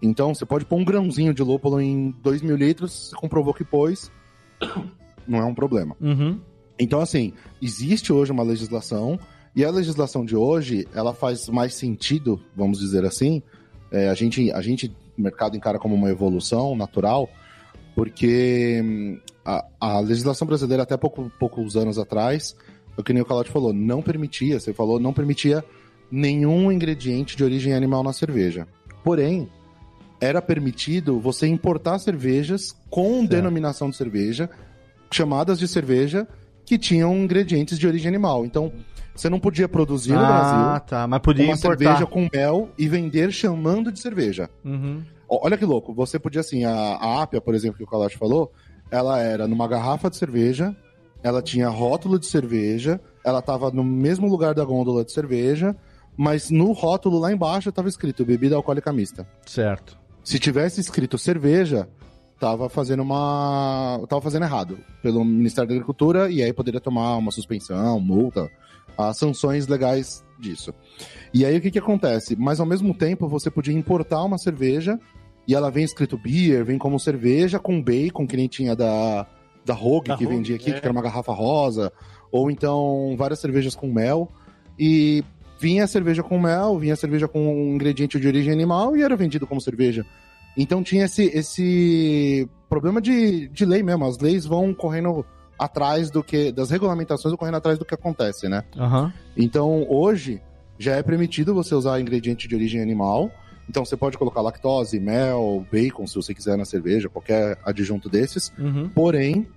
Então, você pode pôr um grãozinho de lúpulo em 2.000 litros, você comprovou que pôs, não é um problema. Uhum. Então, assim, existe hoje uma legislação, e a legislação de hoje, ela faz mais sentido, vamos dizer assim, a gente, o mercado encara como uma evolução natural, porque a legislação brasileira, até poucos anos atrás, o que nem o Calote falou, não permitia nenhum ingrediente de origem animal na cerveja. Porém, era permitido você importar cervejas com denominação de cerveja, chamadas de cerveja, que tinham ingredientes de origem animal. Então, você não podia produzir no Brasil mas podia uma importar cerveja com mel e vender chamando de cerveja. Uhum. Olha que louco, você podia assim, a Apia, por exemplo, que o Calote falou, ela era numa garrafa de cerveja, ela tinha rótulo de cerveja, ela estava no mesmo lugar da gôndola de cerveja, mas no rótulo lá embaixo estava escrito bebida alcoólica mista. Certo. Se tivesse escrito cerveja, tava fazendo errado pelo Ministério da Agricultura, e aí poderia tomar uma suspensão, multa, as sanções legais disso. E aí o que acontece? Mas ao mesmo tempo você podia importar uma cerveja e ela vem escrito beer, vem como cerveja com bacon, que nem tinha da Rogue, que vendia aqui, que era uma garrafa rosa, ou então várias cervejas com mel, e vinha a cerveja com mel, vinha a cerveja com um ingrediente de origem animal e era vendido como cerveja. Então tinha esse problema de lei mesmo, as leis vão correndo atrás das regulamentações, vão correndo atrás do que acontece, né? Uhum. Então hoje já é permitido você usar ingrediente de origem animal, então você pode colocar lactose, mel, bacon, se você quiser na cerveja, qualquer adjunto desses, porém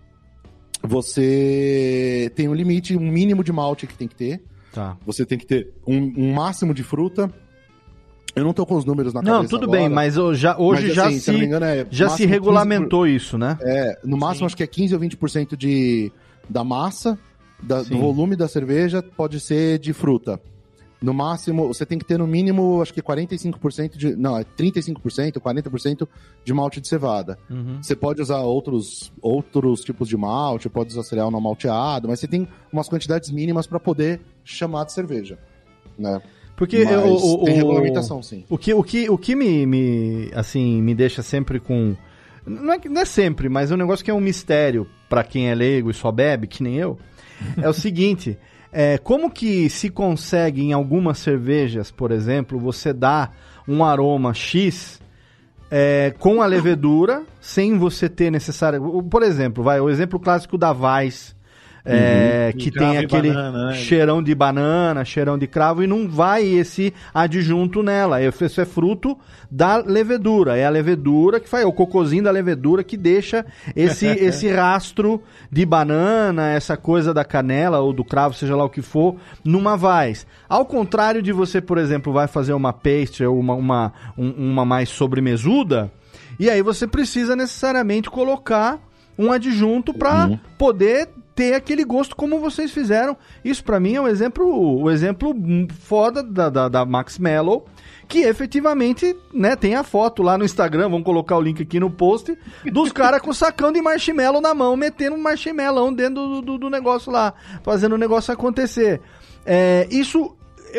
você tem um limite, um mínimo de malte que tem que ter. Tá. Você tem que ter um máximo de fruta. Eu não tô com os números na cabeça. Não, tudo agora, bem, mas hoje assim, se não me engano, já se regulamentou isso, né? No máximo acho que é 15 ou 20% da massa, do volume da cerveja pode ser de fruta. No máximo, você tem que ter no mínimo, acho que 45% Não, é 35%, 40% de malte de cevada. Uhum. Você pode usar outros tipos de malte, pode usar cereal não malteado, mas você tem umas quantidades mínimas para poder chamar de cerveja, né? Porque tem regulamentação, sim. O que me deixa sempre com... Não é sempre, mas é um negócio que é um mistério para quem é leigo e só bebe, que nem eu, é o seguinte... como que se consegue em algumas cervejas, por exemplo, você dar um aroma X com a levedura, sem você ter necessário... Por exemplo, o exemplo clássico da Weiss, que tem aquele banana, cheirão de banana, cheirão de cravo, e não vai esse adjunto nela. Isso é fruto da levedura. É a levedura que faz, o cocôzinho da levedura que deixa esse rastro de banana, essa coisa da canela ou do cravo, seja lá o que for, numa Weiss. Ao contrário de você, por exemplo, vai fazer uma pastry ou uma mais sobremesuda, e aí você precisa necessariamente colocar um adjunto para poder ter aquele gosto como vocês fizeram. Isso pra mim é o exemplo foda da Max Mellow, que efetivamente, né, tem a foto lá no Instagram, vamos colocar o link aqui no post, dos caras com sacão de marshmallow na mão, metendo um marshmallow dentro do negócio lá, fazendo o negócio acontecer. Isso,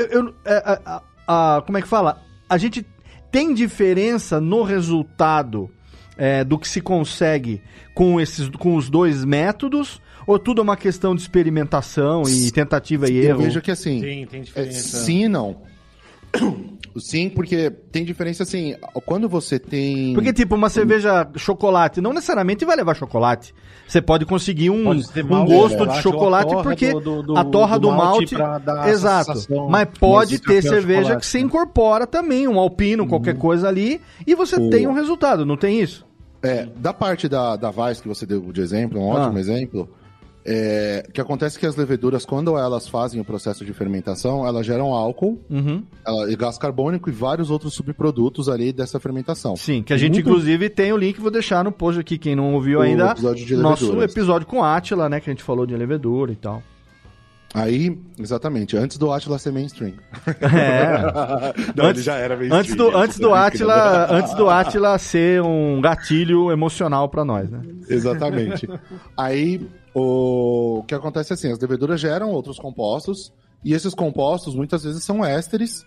como é que fala? A gente tem diferença no resultado do que se consegue com os dois métodos, ou tudo é uma questão de experimentação e tentativa e erro? Eu vejo que assim... Tem diferença. Sim e não. Sim, porque tem diferença assim, quando você tem... Porque tipo, uma cerveja chocolate, não necessariamente vai levar chocolate. Você pode conseguir um gosto de chocolate, porque a torra do malte... Exato. Mas pode ter cerveja que você incorpora também, um alpino, qualquer coisa ali, e você tem um resultado, não tem isso? Da parte da Weiss que você deu de exemplo, um ótimo exemplo, o que acontece é que as leveduras, quando elas fazem o processo de fermentação, elas geram álcool, gás carbônico e vários outros subprodutos ali dessa fermentação. Sim, que a gente inclusive tem o link, vou deixar no post aqui, quem não ouviu ainda, nosso episódio com a Átila, né, que a gente falou de levedura e tal. Aí, exatamente, antes do Átila ser mainstream. Não, ele já era mainstream. Antes do Átila ser um gatilho emocional pra nós, né? Exatamente. Aí, o que acontece é assim, as leveduras geram outros compostos, e esses compostos muitas vezes são ésteres,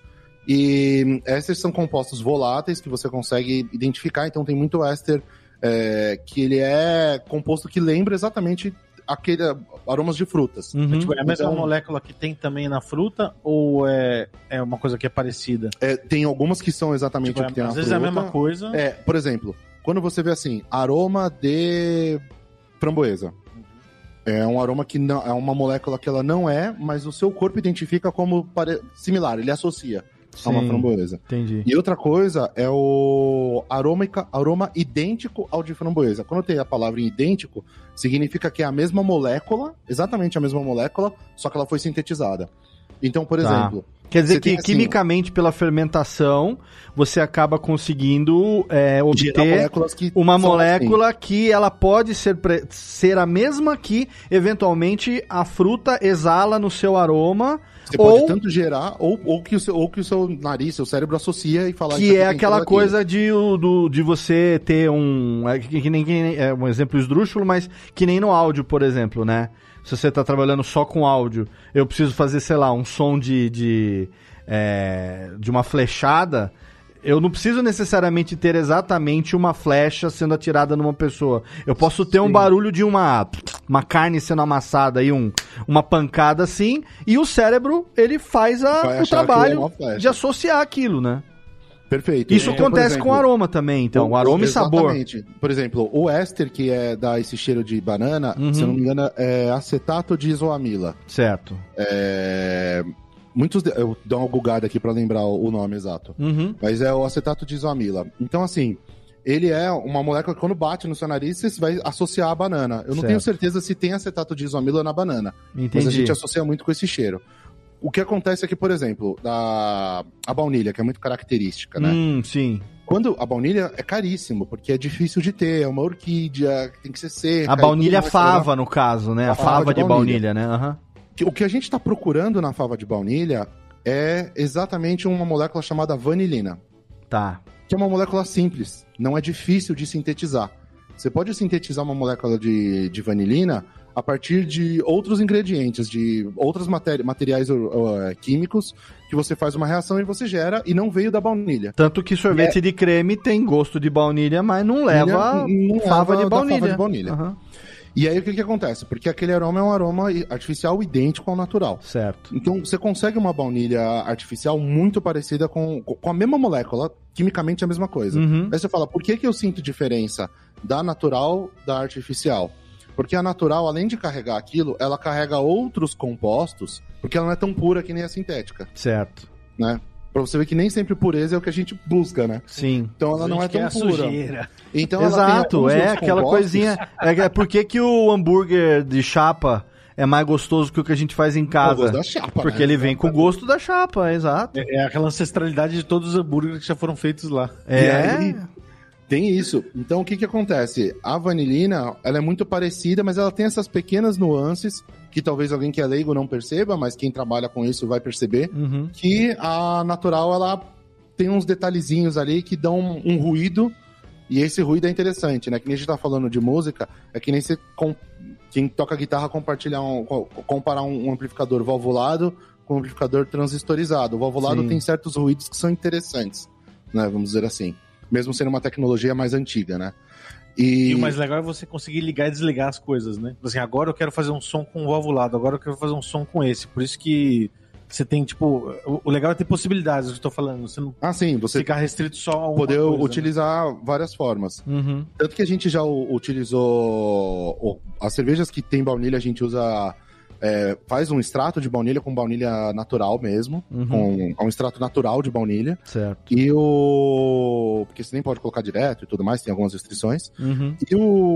E ésteres são compostos voláteis que você consegue identificar, então tem muito éster que ele é composto que lembra exatamente aquele aromas de frutas. Uhum. Tipo, é a mesma molécula que tem também na fruta ou é uma coisa que é parecida? Tem algumas que são exatamente Tipo, o que tem na às fruta. vezes é a mesma coisa. Por exemplo, quando você vê assim, aroma de framboesa. É um aroma que não, é uma molécula que ela não é, mas o seu corpo identifica como similar, ele associa a uma framboesa. Entendi. E outra coisa é o aroma idêntico ao de framboesa. Quando tem a palavra idêntico, significa que é a mesma molécula, exatamente a mesma molécula, só que ela foi sintetizada. Então, por exemplo... Quer dizer que tem, assim, quimicamente, pela fermentação, você acaba conseguindo obter uma molécula assim, que ela pode ser a mesma que, eventualmente, a fruta exala no seu aroma. Você pode tanto gerar, ou que o seu nariz, seu cérebro associa e falar... Que é aquela coisa de você ter um exemplo esdrúxulo, mas que nem no áudio, por exemplo, né? Se você tá trabalhando só com áudio, eu preciso fazer, sei lá, um som de uma flechada, eu não preciso necessariamente ter exatamente uma flecha sendo atirada numa pessoa. Eu posso ter um barulho de uma carne sendo amassada aí, uma pancada assim, e o cérebro, ele faz o trabalho de associar aquilo, né? Perfeito. Isso acontece com o aroma também, então, o aroma e sabor. Por exemplo, o éster que dá esse cheiro de banana, se eu não me engano, é acetato de isoamila. Certo. Eu dou uma bugada aqui pra lembrar o nome exato. Mas é o acetato de isoamila. Então, assim, ele é uma molécula que quando bate no seu nariz, você vai associar a banana. Eu não tenho certeza se tem acetato de isoamila na banana. Entendi. Mas a gente associa muito com esse cheiro. O que acontece é que, por exemplo, a baunilha, que é muito característica, né? Sim. Quando a baunilha é caríssimo, porque é difícil de ter, é uma orquídea, tem que ser seca. A baunilha fava, no caso, né? A fava de baunilha, né? O que a gente está procurando na fava de baunilha é exatamente uma molécula chamada vanilina. Tá. Que é uma molécula simples, não é difícil de sintetizar. Você pode sintetizar uma molécula de vanilina a partir de outros ingredientes, de outros materiais químicos, que você faz uma reação e você gera, e não veio da baunilha. Tanto que sorvete de creme tem gosto de baunilha, mas não leva fava de baunilha. Uhum. E aí o que acontece? Porque aquele aroma é um aroma artificial idêntico ao natural. Certo. Então você consegue uma baunilha artificial muito parecida com a mesma molécula, quimicamente é a mesma coisa. Aí você fala, por que eu sinto diferença da natural da artificial? Porque a natural, além de carregar aquilo, ela carrega outros compostos, porque ela não é tão pura que nem a sintética. Certo. Né? Pra você ver que nem sempre pureza é o que a gente busca, né? Sim. Então ela não é tão pura. Sujeira. Então exato, aquela coisinha... Por que o hambúrguer de chapa é mais gostoso que o que a gente faz em casa? O gosto da chapa, porque né? ele vem com o gosto da chapa, exato. É aquela ancestralidade de todos os hambúrgueres que já foram feitos lá. E aí, tem isso. Então, o que acontece? A vanilina, ela é muito parecida, mas ela tem essas pequenas nuances que talvez alguém que é leigo não perceba, mas quem trabalha com isso vai perceber, que a natural, ela tem uns detalhezinhos ali que dão um ruído, e esse ruído é interessante, né? Que nem a gente tá falando de música, é que nem você... Quem toca guitarra comparar um amplificador valvulado com um amplificador transistorizado. O valvulado tem certos ruídos que são interessantes, né? Vamos dizer assim. Mesmo sendo uma tecnologia mais antiga, né? E o mais legal é você conseguir ligar e desligar as coisas, né? Assim, agora eu quero fazer um som com o valvulado, agora eu quero fazer um som com esse. Por isso que você tem, tipo... O legal é ter possibilidades, eu estou falando. Você não você ficar restrito só a uma poder coisa, utilizar várias formas. Tanto que a gente já utilizou... As cervejas que tem baunilha, a gente usa... faz um extrato de baunilha com baunilha natural mesmo, com um extrato natural de baunilha. Certo. E porque você nem pode colocar direto e tudo mais, tem algumas restrições. E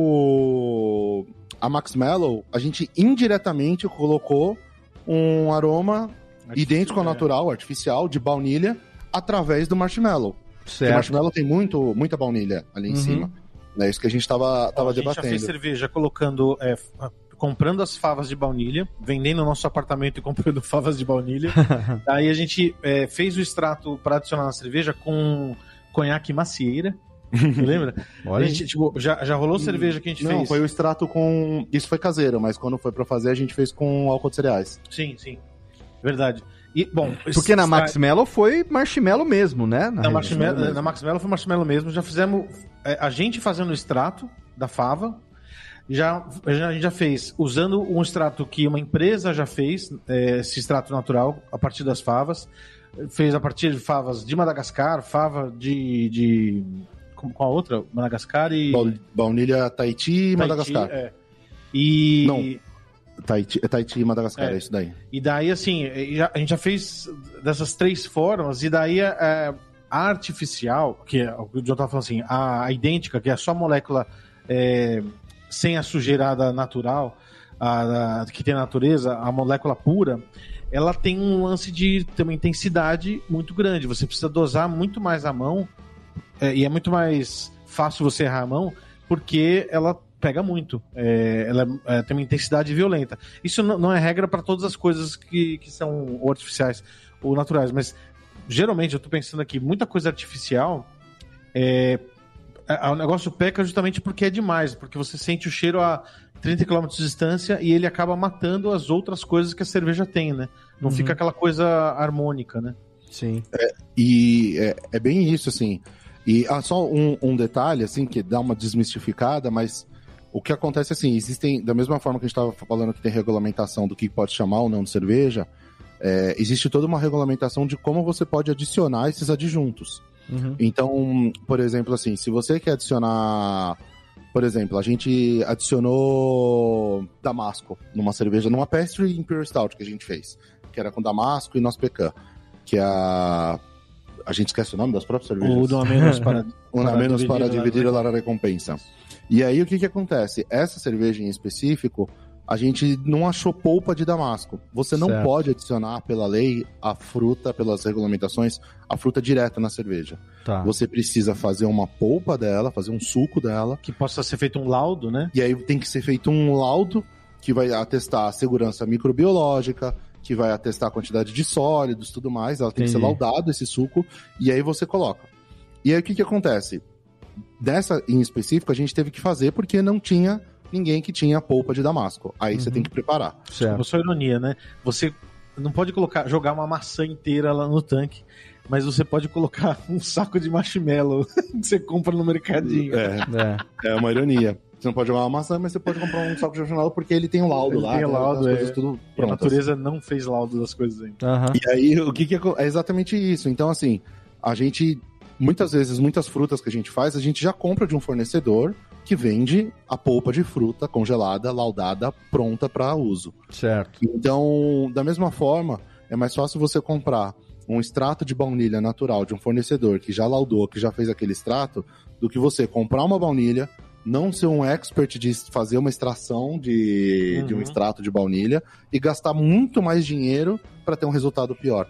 a Max Mellow, a gente indiretamente colocou um aroma idêntico ao natural, artificial, de baunilha, através do marshmallow. Certo. O marshmallow tem muita baunilha ali em cima. É isso que a gente tava debatendo. A gente já fez cerveja colocando... comprando as favas de baunilha, vendendo o nosso apartamento e comprando favas de baunilha. Aí a gente fez o extrato para adicionar na cerveja com conhaque macieira. Lembra? Olha. A gente, tipo, já rolou cerveja que a gente fez? Não, foi o extrato com... Isso foi caseiro, mas quando foi para fazer, a gente fez com álcool de cereais. Sim. Verdade. Porque na Max Mello foi marshmallow mesmo, né? Na Max Mello foi marshmallow mesmo. Já fizemos... a gente fazendo o extrato da fava, a gente já fez usando um extrato que uma empresa já fez, esse extrato natural, a partir das favas. Fez a partir de favas de Madagascar, fava de qual a outra? Madagascar e... Baunilha, Tahiti e Madagascar. Não, Tahiti e Madagascar, é isso daí. E daí, assim, a gente já fez dessas 3 formas, e daí a artificial, que é o que o John tava falando assim, a idêntica, que é só a molécula sem a sujeirada natural, que tem na natureza, a molécula pura, ela tem um lance de ter uma intensidade muito grande. Você precisa dosar muito mais a mão, e é muito mais fácil você errar a mão, porque ela pega muito. Ela tem uma intensidade violenta. Isso não é regra para todas as coisas que são ou artificiais ou naturais, mas geralmente eu tô pensando aqui, muita coisa artificial, o negócio peca justamente porque é demais, porque você sente o cheiro a 30 km de distância e ele acaba matando as outras coisas que a cerveja tem, né? Não fica aquela coisa harmônica, né? Sim. É bem isso, assim. E só um detalhe, assim, que dá uma desmistificada, mas o que acontece, assim, existem, da mesma forma que a gente estava falando que tem regulamentação do que pode chamar ou não de cerveja, existe toda uma regulamentação de como você pode adicionar esses adjuntos. Então, por exemplo, assim, se você quer adicionar... Por exemplo, a gente adicionou Damasco numa cerveja, numa Pastry Imperial Stout que a gente fez, que era com Damasco e Nosso Pecan, que é a gente esquece o nome das próprias cervejas. O Não Menos para, para dividir a recompensa. E aí, o que acontece? Essa cerveja em específico, a gente não achou polpa de Damasco. Você não pode adicionar, pela lei, a fruta, pelas regulamentações, a fruta direta na cerveja. Tá. Você precisa fazer uma polpa dela, fazer um suco dela. Que possa ser feito um laudo, né? E aí tem que ser feito um laudo que vai atestar a segurança microbiológica, que vai atestar a quantidade de sólidos, tudo mais. Ela tem que ser laudado, esse suco, e aí você coloca. E aí o que acontece? Dessa em específico, a gente teve que fazer porque não tinha ninguém que tinha polpa de Damasco. Aí você tem que preparar. Certo. Só ironia, né? Você não pode jogar uma maçã inteira lá no tanque, mas você pode colocar um saco de marshmallow que você compra no mercadinho. É uma ironia. Você não pode jogar uma maçã, mas você pode comprar um saco de marshmallow porque ele tem um laudo lá. Tem o laudo, tudo e a natureza não fez laudo das coisas ainda. E aí, o que é exatamente isso. Então, assim, a gente, muitas vezes, muitas frutas que a gente faz, a gente já compra de um fornecedor que vende a polpa de fruta congelada, laudada, pronta para uso. Certo. Então, da mesma forma, é mais fácil você comprar um extrato de baunilha natural de um fornecedor que já laudou, que já fez aquele extrato, do que você comprar uma baunilha, não ser um expert de fazer uma extração de um extrato de baunilha e gastar muito mais dinheiro para ter um resultado pior.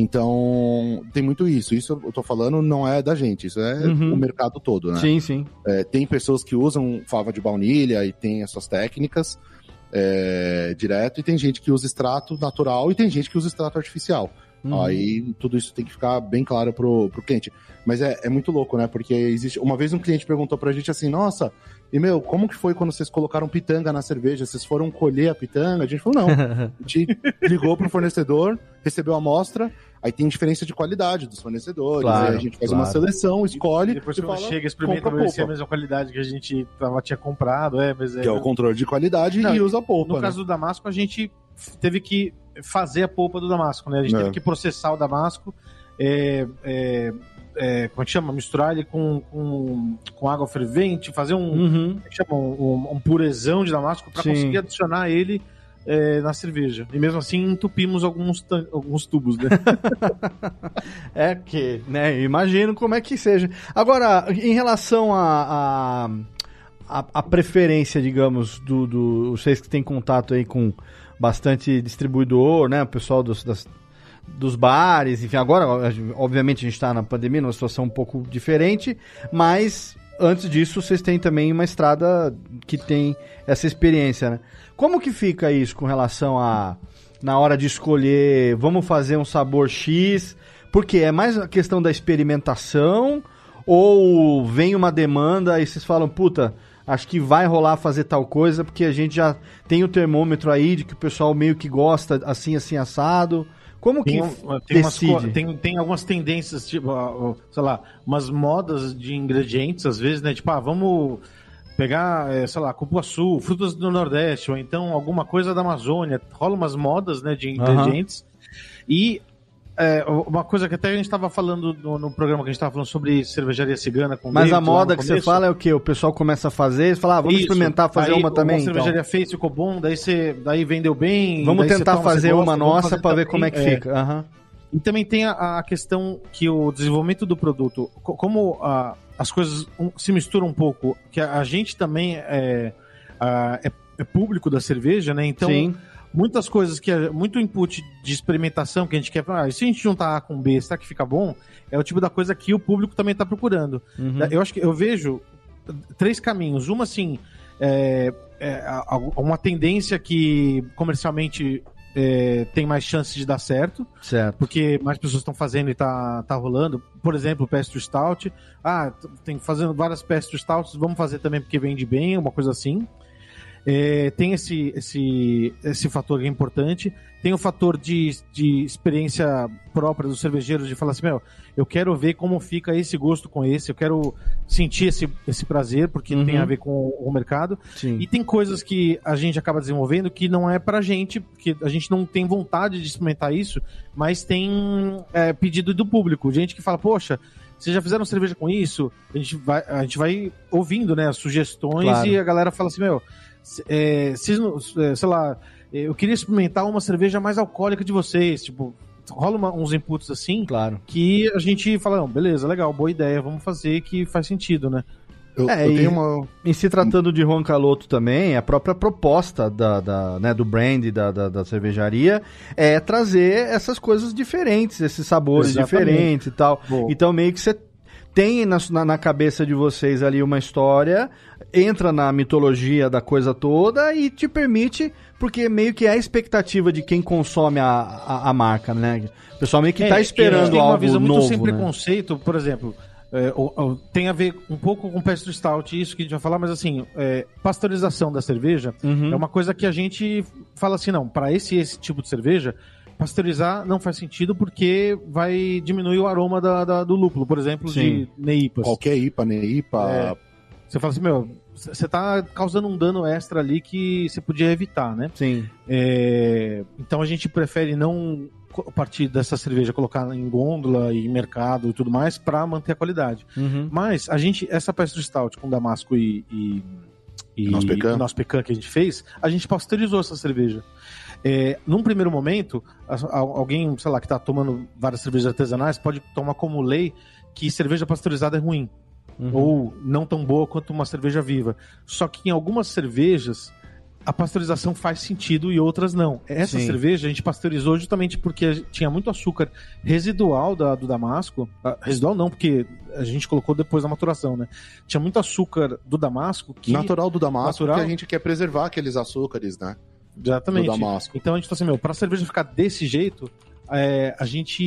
Então, tem muito isso. Isso eu tô falando não é da gente, isso é o mercado todo, né? Sim, sim. Tem pessoas que usam fava de baunilha e tem as suas técnicas direto, e tem gente que usa extrato natural e tem gente que usa extrato artificial. Aí tudo isso tem que ficar bem claro pro cliente. Mas é muito louco, né? Porque existe... Uma vez um cliente perguntou pra gente assim, nossa, e como que foi quando vocês colocaram pitanga na cerveja? Vocês foram colher a pitanga? A gente falou, não. A gente ligou pro fornecedor, recebeu a amostra, aí tem diferença de qualidade dos fornecedores, aí a gente faz uma seleção, escolhe... E depois quando chega, experimenta ver se é a mesma qualidade que a gente tinha comprado, que é o controle de qualidade e usa a polpa. No caso do Damasco, a gente teve que fazer a polpa do Damasco, né? A gente teve que processar o Damasco, como é que chama? Misturar ele com água fervente, fazer um purezão de Damasco para conseguir adicionar ele na cerveja. E mesmo assim entupimos alguns tubos, né? né? Imagino como é que seja. Agora, em relação a preferência, digamos, vocês que têm contato aí com bastante distribuidor, né? O pessoal dos bares, enfim, agora, obviamente, a gente está na pandemia, numa situação um pouco diferente, mas antes disso, vocês têm também uma estrada que tem essa experiência, né? Como que fica isso com relação na hora de escolher, vamos fazer um sabor X, porque é mais a questão da experimentação, ou vem uma demanda e vocês falam, puta, acho que vai rolar fazer tal coisa, porque a gente já tem o termômetro aí de que o pessoal meio que gosta assim, assado. Como que decide? Tem algumas tendências, tipo, sei lá, umas modas de ingredientes, às vezes, né? Tipo, vamos pegar, sei lá, cupuaçu, frutas do Nordeste, ou então alguma coisa da Amazônia. Rola umas modas, né, de ingredientes. E uma coisa que até a gente estava falando no programa que a gente estava falando sobre cervejaria cigana. Mas a moda que você fala é o quê? O pessoal começa a fazer e fala, vamos experimentar fazer uma também. A cervejaria fez, ficou bom, daí vendeu bem. Vamos tentar fazer uma nossa para ver como é que fica. Uhum. E também tem a questão que o desenvolvimento do produto, como as coisas se misturam um pouco, que a gente também é público da cerveja, né? Então, sim, muitas coisas muito input de experimentação que a gente quer, e se a gente juntar A com B, será que fica bom? É o tipo da coisa que o público também está procurando. Uhum. Eu acho que eu vejo 3 caminhos. Uma, assim, uma tendência que comercialmente tem mais chance de dar certo, porque mais pessoas estão fazendo e tá rolando. Por exemplo, o Pastry Stout. Tem fazendo várias Pastry Stouts, vamos fazer também porque vende bem, uma coisa assim. Tem esse fator que é importante. Tem o fator de experiência própria dos cervejeiros, de falar assim, eu quero ver como fica esse gosto com esse, eu quero sentir esse prazer, porque tem a ver com o mercado. Sim. E tem coisas que a gente acaba desenvolvendo que não é pra gente, porque a gente não tem vontade de experimentar isso, mas tem pedido do público, gente que fala, poxa, vocês já fizeram cerveja com isso? A gente vai ouvindo, né, as sugestões, claro. E a galera fala assim, sei lá, eu queria experimentar uma cerveja mais alcoólica de vocês, tipo, rola uns inputs assim, claro, que a gente fala, beleza, legal, boa ideia, vamos fazer, que faz sentido, né? Em se tratando de Juan Caloto também, a própria proposta né, do brand da cervejaria é trazer essas coisas diferentes, esses sabores diferentes e tal. Boa. Então meio que você tem na cabeça de vocês ali uma história, entra na mitologia da coisa toda e te permite, porque meio que é a expectativa de quem consome a marca, né? O pessoal meio que tá esperando algo novo, uma visão muito sem preconceito, por exemplo, tem a ver um pouco com Pastry Stout, isso que a gente vai falar, mas assim, pasteurização da cerveja é uma coisa que a gente fala assim, não, para esse tipo de cerveja, pasteurizar não faz sentido porque vai diminuir o aroma do lúpulo, por exemplo, de NEIPAs. Qualquer IPA, NEIPA... Você fala assim, você tá causando um dano extra ali que você podia evitar, né? Sim. Então a gente prefere não partir dessa cerveja, colocar em gôndola e em mercado e tudo mais para manter a qualidade. Uhum. Mas essa Pastry Stout com Damasco e nosso pecan que a gente fez, a gente pasteurizou essa cerveja. Num primeiro momento, alguém, sei lá, que está tomando várias cervejas artesanais pode tomar como lei que cerveja pasteurizada é ruim. Uhum. Ou não tão boa quanto uma cerveja viva. Só que em algumas cervejas a pasteurização faz sentido e outras não. Essa cerveja a gente pasteurizou justamente porque tinha muito açúcar residual do Damasco. Residual não, porque a gente colocou depois da maturação, né? Tinha muito açúcar do Damasco. Natural do Damasco, que a gente quer preservar aqueles açúcares, né? Exatamente. Do Damasco. Então a gente falou assim, pra cerveja ficar desse jeito, a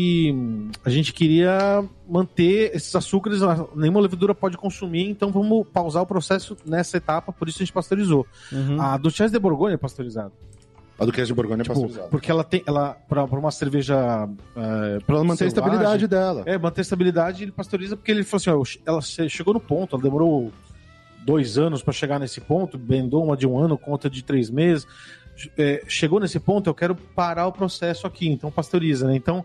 gente queria manter esses açúcares, nenhuma levedura pode consumir, então vamos pausar o processo nessa etapa, por isso a gente pasteurizou. Uhum. A Duchesse de Bourgogne é pasteurizada. A Duchesse de Bourgogne é pasteurizada. Porque para uma cerveja... para ela manter a estabilidade dela. Manter a estabilidade, ele pasteuriza porque ele falou assim, ela chegou no ponto, ela demorou 2 anos para chegar nesse ponto, vendou uma de 1 ano, conta de 3 meses... chegou nesse ponto, eu quero parar o processo aqui, então pasteuriza, né? Então,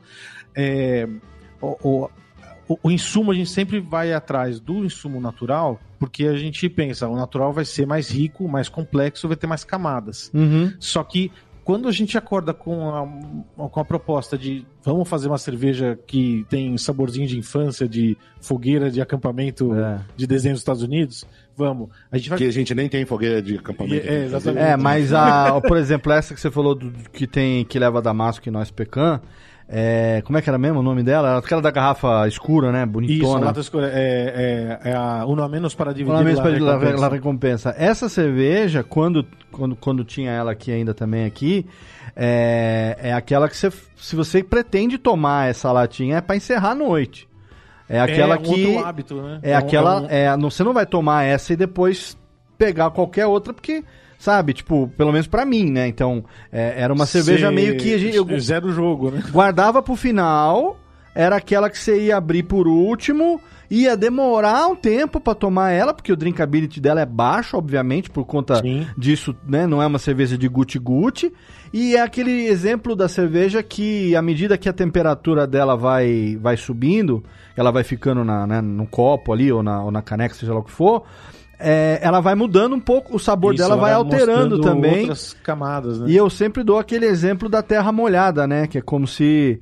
o insumo, a gente sempre vai atrás do insumo natural, porque a gente pensa, o natural vai ser mais rico, mais complexo, vai ter mais camadas. Uhum. Só que quando a gente acorda com a proposta de vamos fazer uma cerveja que tem saborzinho de infância, de fogueira de acampamento de desenho dos Estados Unidos, vamos. Que a gente nem tem fogueira de acampamento. Exatamente. Mas por exemplo, essa que você falou que leva Damasco e nós pecan, como é que era mesmo o nome dela? Aquela da garrafa escura, né? Bonitona. Isso, a lata escura. Uno a menos para dividir la recompensa. Essa cerveja, quando tinha ela aqui ainda também aqui, é aquela que se você pretende tomar essa latinha, é para encerrar a noite. É aquela que... outro hábito, né? Você não vai tomar essa e depois pegar qualquer outra, porque sabe? Tipo, pelo menos pra mim, né? Então, era uma cerveja meio que eu zero jogo, né? guardava pro final, era aquela que você ia abrir por último, ia demorar um tempo pra tomar ela, porque o drinkability dela é baixo, obviamente, por conta disso, né? Não é uma cerveja de guti-guti. E é aquele exemplo da cerveja que, à medida que a temperatura dela vai subindo, ela vai ficando no copo ali, ou na caneca, seja lá o que for, ela vai mudando um pouco, o sabor dela vai alterando também. Outras camadas, né? E eu sempre dou aquele exemplo da terra molhada, né? Que é como se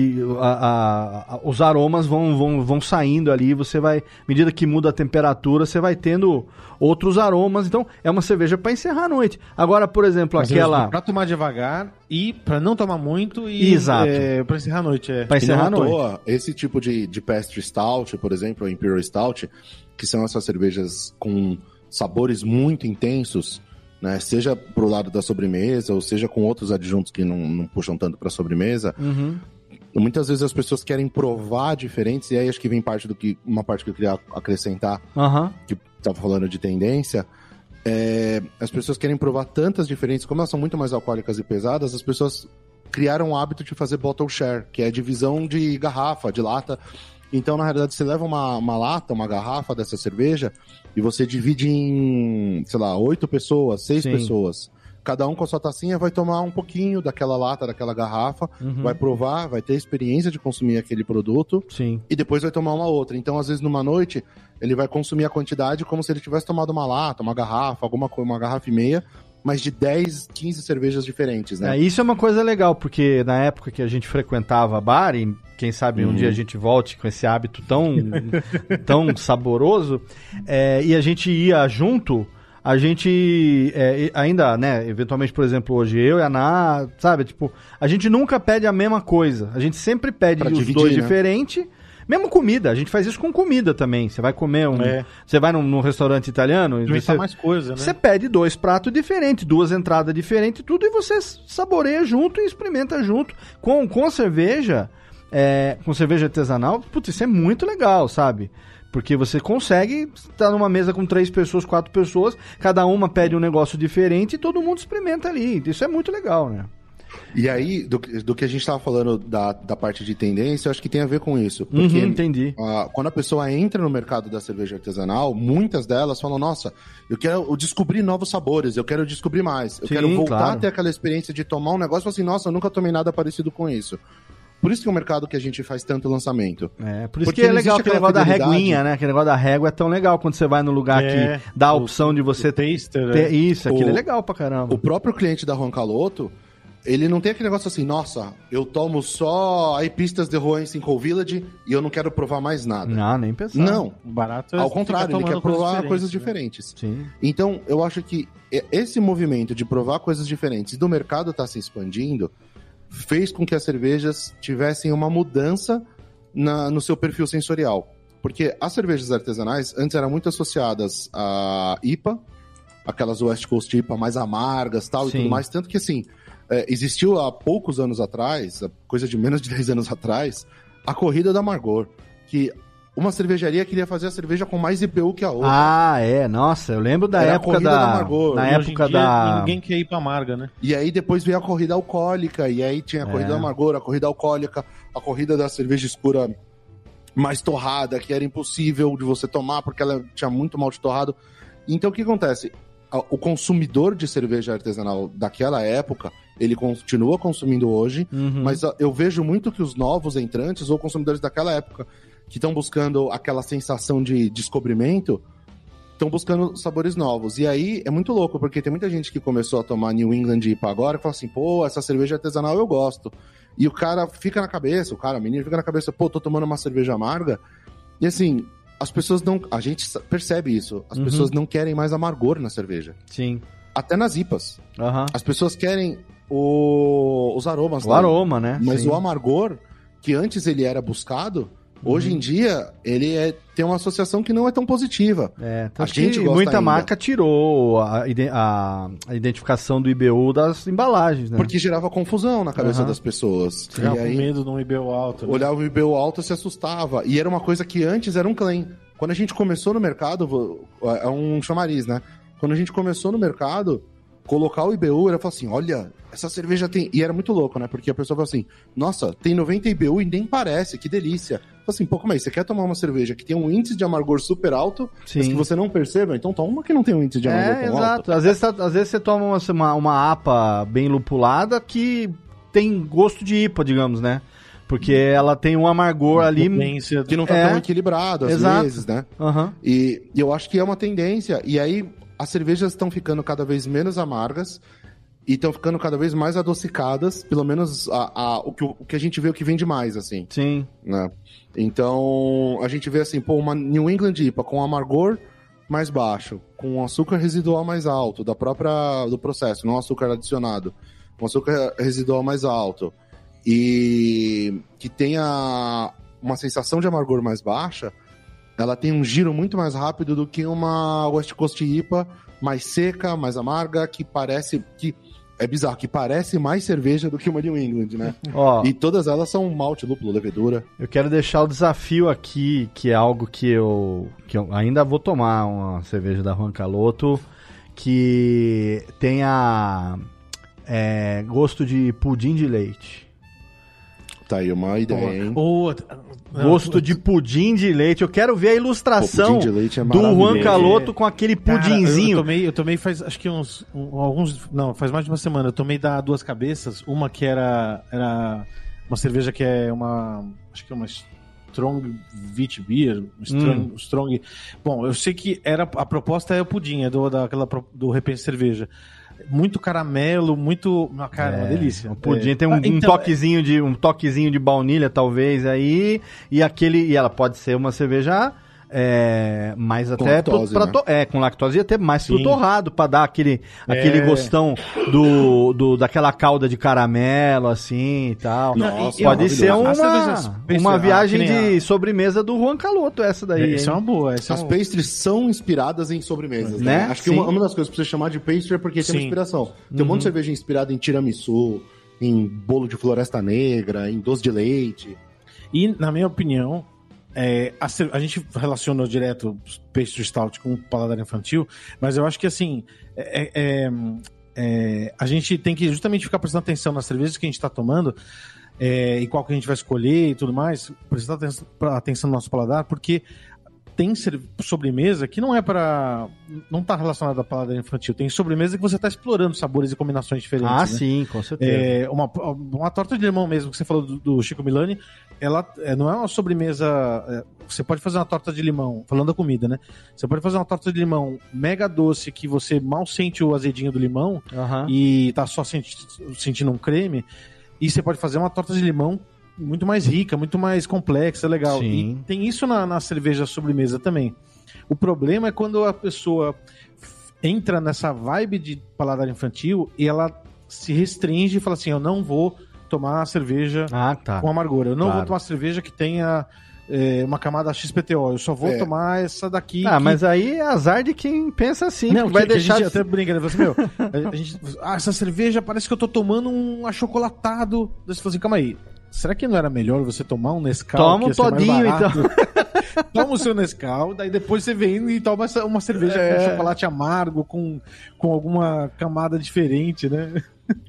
os aromas vão saindo ali, você vai, à medida que muda a temperatura, você vai tendo outros aromas. Então, é uma cerveja para encerrar a noite. Agora, por exemplo, aquela... Para tomar devagar e para não tomar muito e... Exato. Para encerrar a noite. Para encerrar a noite. Esse tipo de pastry stout, por exemplo, o Imperial Stout, que são essas cervejas com sabores muito intensos, né? Seja pro lado da sobremesa, ou seja com outros adjuntos que não puxam tanto para sobremesa. Muitas vezes as pessoas querem provar diferentes, e aí acho que vem uma parte que eu queria acrescentar, que estava falando de tendência. As pessoas querem provar tantas diferentes, como elas são muito mais alcoólicas e pesadas, as pessoas criaram o hábito de fazer bottle share, que é a divisão de garrafa, de lata. Então, na realidade, você leva uma lata, uma garrafa dessa cerveja, e você divide em, 8 pessoas, 6 pessoas. Cada um com a sua tacinha vai tomar um pouquinho daquela lata, daquela garrafa, vai provar, vai ter experiência de consumir aquele produto, e depois vai tomar uma outra. Então, às vezes, numa noite, ele vai consumir a quantidade como se ele tivesse tomado uma lata, uma garrafa, uma garrafa e meia, mas de 10, 15 cervejas diferentes, né? Isso é uma coisa legal, porque na época que a gente frequentava bar, e quem sabe um dia a gente volte com esse hábito tão saboroso, e a gente ia junto... A gente ainda, né, eventualmente, por exemplo, hoje eu e a Ana, sabe, tipo, a gente nunca pede a mesma coisa. A gente sempre pede os dois diferentes. Mesmo comida, a gente faz isso com comida também. Você vai comer você vai num restaurante italiano, você mais coisa, né? Você pede 2 pratos diferentes, 2 entradas diferentes, tudo, e você saboreia junto e experimenta junto. Com cerveja, com cerveja artesanal, putz, isso é muito legal, sabe? Porque você consegue estar numa mesa com 3 pessoas, 4 pessoas, cada uma pede um negócio diferente e todo mundo experimenta ali. Isso é muito legal, né? E aí, do que a gente estava falando da parte de tendência, eu acho que tem a ver com isso. Porque entendi. Quando a pessoa entra no mercado da cerveja artesanal, muitas delas falam, nossa, eu quero descobrir novos sabores, eu quero descobrir mais. Eu quero voltar a ter aquela experiência de tomar um negócio e falar assim, nossa, eu nunca tomei nada parecido com isso. Por isso que é um mercado que a gente faz tanto lançamento. Por isso que é legal aquele negócio da réguinha, né? Aquele negócio da régua é tão legal quando você vai no lugar que dá a opção de você ter isso, aquilo é legal pra caramba. O próprio cliente da Juan Caloto, ele não tem aquele negócio assim, nossa, eu tomo só pistas de Juan Cinco Village e eu não quero provar mais nada. Não, nem pensar. Não. O barato ao contrário, ele quer provar coisas diferentes. Sim. Então, eu acho que esse movimento de provar coisas diferentes e do mercado tá se expandindo, fez com que as cervejas tivessem uma mudança no seu perfil sensorial. Porque as cervejas artesanais antes eram muito associadas a IPA, aquelas West Coast IPA mais amargas tal, e tudo mais. Tanto que, assim, existiu há poucos anos atrás, coisa de menos de 10 anos atrás, a corrida da amargor, que uma cervejaria queria fazer a cerveja com mais IBU que a outra. Nossa, eu lembro da época da amargor. Na época da... Ninguém quer ir pra amarga, né? E aí depois veio a corrida alcoólica, e aí tinha a corrida da amargor, a corrida alcoólica, a corrida da cerveja escura mais torrada, que era impossível de você tomar, porque ela tinha muito malte torrado. Então o que acontece? O consumidor de cerveja artesanal daquela época, ele continua consumindo hoje, mas eu vejo muito que os novos entrantes, ou consumidores daquela época, que estão buscando aquela sensação de descobrimento, estão buscando sabores novos. E aí é muito louco, porque tem muita gente que começou a tomar New England IPA agora e fala assim, pô, essa cerveja artesanal eu gosto. E o cara fica na cabeça, a menina fica na cabeça, pô, tô tomando uma cerveja amarga. E assim, as pessoas não... A gente percebe isso. As pessoas não querem mais amargor na cerveja. Sim. Até nas IPAs. As pessoas querem os aromas. O aroma, né? Mas o amargor, que antes ele era buscado... Hoje em dia, ele tem uma associação que não é tão positiva. A gente muita marca tirou a identificação do IBU das embalagens, né? Porque gerava confusão na cabeça das pessoas. Ficava com medo de um IBU alto. Né? Olhava o IBU alto e se assustava. E era uma coisa que antes era um claim. Quando a gente começou no mercado, é um chamariz, né? Quando a gente começou no mercado, colocar o IBU, ela falou assim, olha, essa cerveja tem... E era muito louco, né? Porque a pessoa falou assim, nossa, tem 90 IBU e nem parece, que delícia. Falei assim, pô, como é? Você quer tomar uma cerveja que tem um índice de amargor super alto, mas que você não perceba? Então toma uma que não tem um índice de amargor tão alto. Exato. Às vezes você toma uma APA bem lupulada que tem gosto de IPA, digamos, né? Porque ela tem um amargor ali... Que não tá tão equilibrado, às vezes, né? Uhum. E eu acho que é uma tendência. E aí, as cervejas estão ficando cada vez menos amargas e estão ficando cada vez mais adocicadas, pelo menos o que a gente vê, o que vende mais, assim. Sim. Né? Então, a gente vê assim, pô, uma New England IPA com amargor mais baixo, com açúcar residual mais alto, do processo, não açúcar adicionado, com açúcar residual mais alto, e que tenha uma sensação de amargor mais baixa, ela tem um giro muito mais rápido do que uma West Coast IPA mais seca, mais amarga, que parece... É bizarro, que parece mais cerveja do que uma New England, né? Ó, e todas elas são malte, lúpulo, levedura. Eu quero deixar o desafio aqui, que é algo que eu ainda vou tomar uma cerveja da Juan Caloto, que tenha gosto de pudim de leite. Tá aí uma ideia, hein? Gosto de pudim de leite. Eu quero ver a ilustração pudim de leite é do Juan maravilhoso. Caloto com aquele pudinzinho. Cara, eu tomei faz, acho que faz mais de uma semana. Eu tomei da Duas Cabeças, uma que era uma cerveja que é acho que é uma Strong Wheat Beer, Strong. Bom, eu sei que a proposta é o pudim, do Repense Cerveja. Muito caramelo, muito... Cara, uma delícia. O pudim tem um toquezinho de baunilha, talvez, aí. E ela pode ser uma cerveja mais até... lactose, né? Com lactose e até mais pro Sim. torrado, pra dar aquele gostão daquela calda de caramelo, assim, e tal. Nossa, pode ser cervejas uma viagem de sobremesa do Juan Caloto, essa daí. Essa é uma boa. As pastries são inspiradas em sobremesas, Né? né? Acho que Sim. uma das coisas pra você chamar de pastry é porque tem uma Sim. inspiração. Tem um monte de cerveja inspirada em tiramisu, em bolo de floresta negra, em doce de leite. E, na minha opinião, a gente relaciona direto pastry stout com o paladar infantil, mas eu acho que, assim, a gente tem que justamente ficar prestando atenção nas cervejas que a gente está tomando e qual que a gente vai escolher e tudo mais, prestar atenção no nosso paladar, porque tem sobremesa que não tá relacionada a paladar infantil. Tem sobremesa que você tá explorando sabores e combinações diferentes. Ah, né? sim, com certeza. Uma torta de limão mesmo, que você falou do Chico Milani, ela não é uma sobremesa... você pode fazer uma torta de limão, falando da comida, né? Você pode fazer uma torta de limão mega doce, que você mal sente o azedinho do limão, e tá só sentindo um creme, e você pode fazer uma torta de limão muito mais rica, muito mais complexa, legal. Sim. E tem isso na cerveja sobremesa também. O problema é quando a pessoa entra nessa vibe de paladar infantil e ela se restringe e fala assim, eu não vou tomar cerveja com amargor, eu não vou tomar cerveja que tenha uma camada XPTO, eu só vou tomar essa daqui. Mas aí é azar de quem pensa assim, não, que vai deixar... A gente até brinca, né? Fala assim, essa cerveja parece que eu tô tomando um achocolatado. Daí você fala assim, calma aí, será que não era melhor você tomar um Nescau? Toma um todinho, então. Toma o seu Nescau, daí depois você vem e toma uma cerveja com chocolate amargo, com alguma camada diferente, né?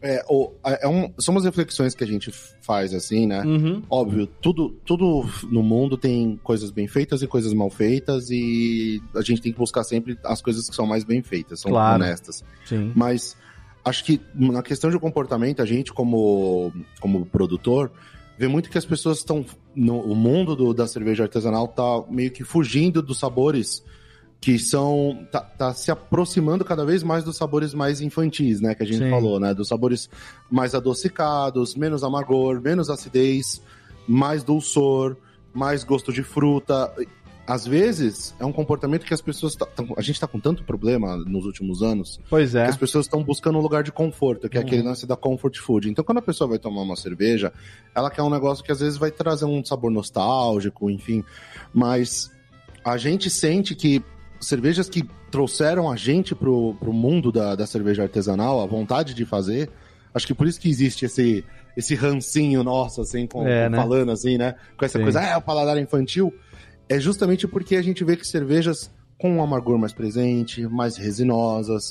São umas reflexões que a gente faz, assim, né? Uhum. Óbvio, tudo no mundo tem coisas bem feitas e coisas mal feitas, e a gente tem que buscar sempre as coisas que são mais bem feitas, são honestas. Sim. Mas acho que na questão de comportamento, a gente, como produtor, vê muito que as pessoas estão... O mundo da cerveja artesanal tá meio que fugindo dos sabores que são... Tá se aproximando cada vez mais dos sabores mais infantis, né? Que a gente falou, né? Dos sabores mais adocicados, menos amargor, menos acidez, mais dulçor, mais gosto de fruta. Às vezes, é um comportamento que as pessoas... a gente tá com tanto problema nos últimos anos... Pois é. Que as pessoas estão buscando um lugar de conforto, que é aquele lance da comfort food. Então, quando a pessoa vai tomar uma cerveja, ela quer um negócio que às vezes vai trazer um sabor nostálgico, enfim. Mas a gente sente que cervejas que trouxeram a gente pro mundo da cerveja artesanal, a vontade de fazer... Acho que por isso que existe esse rancinho nosso, assim, falando assim, né? Com essa coisa, o paladar infantil... É justamente porque a gente vê que cervejas com um amargor mais presente, mais resinosas,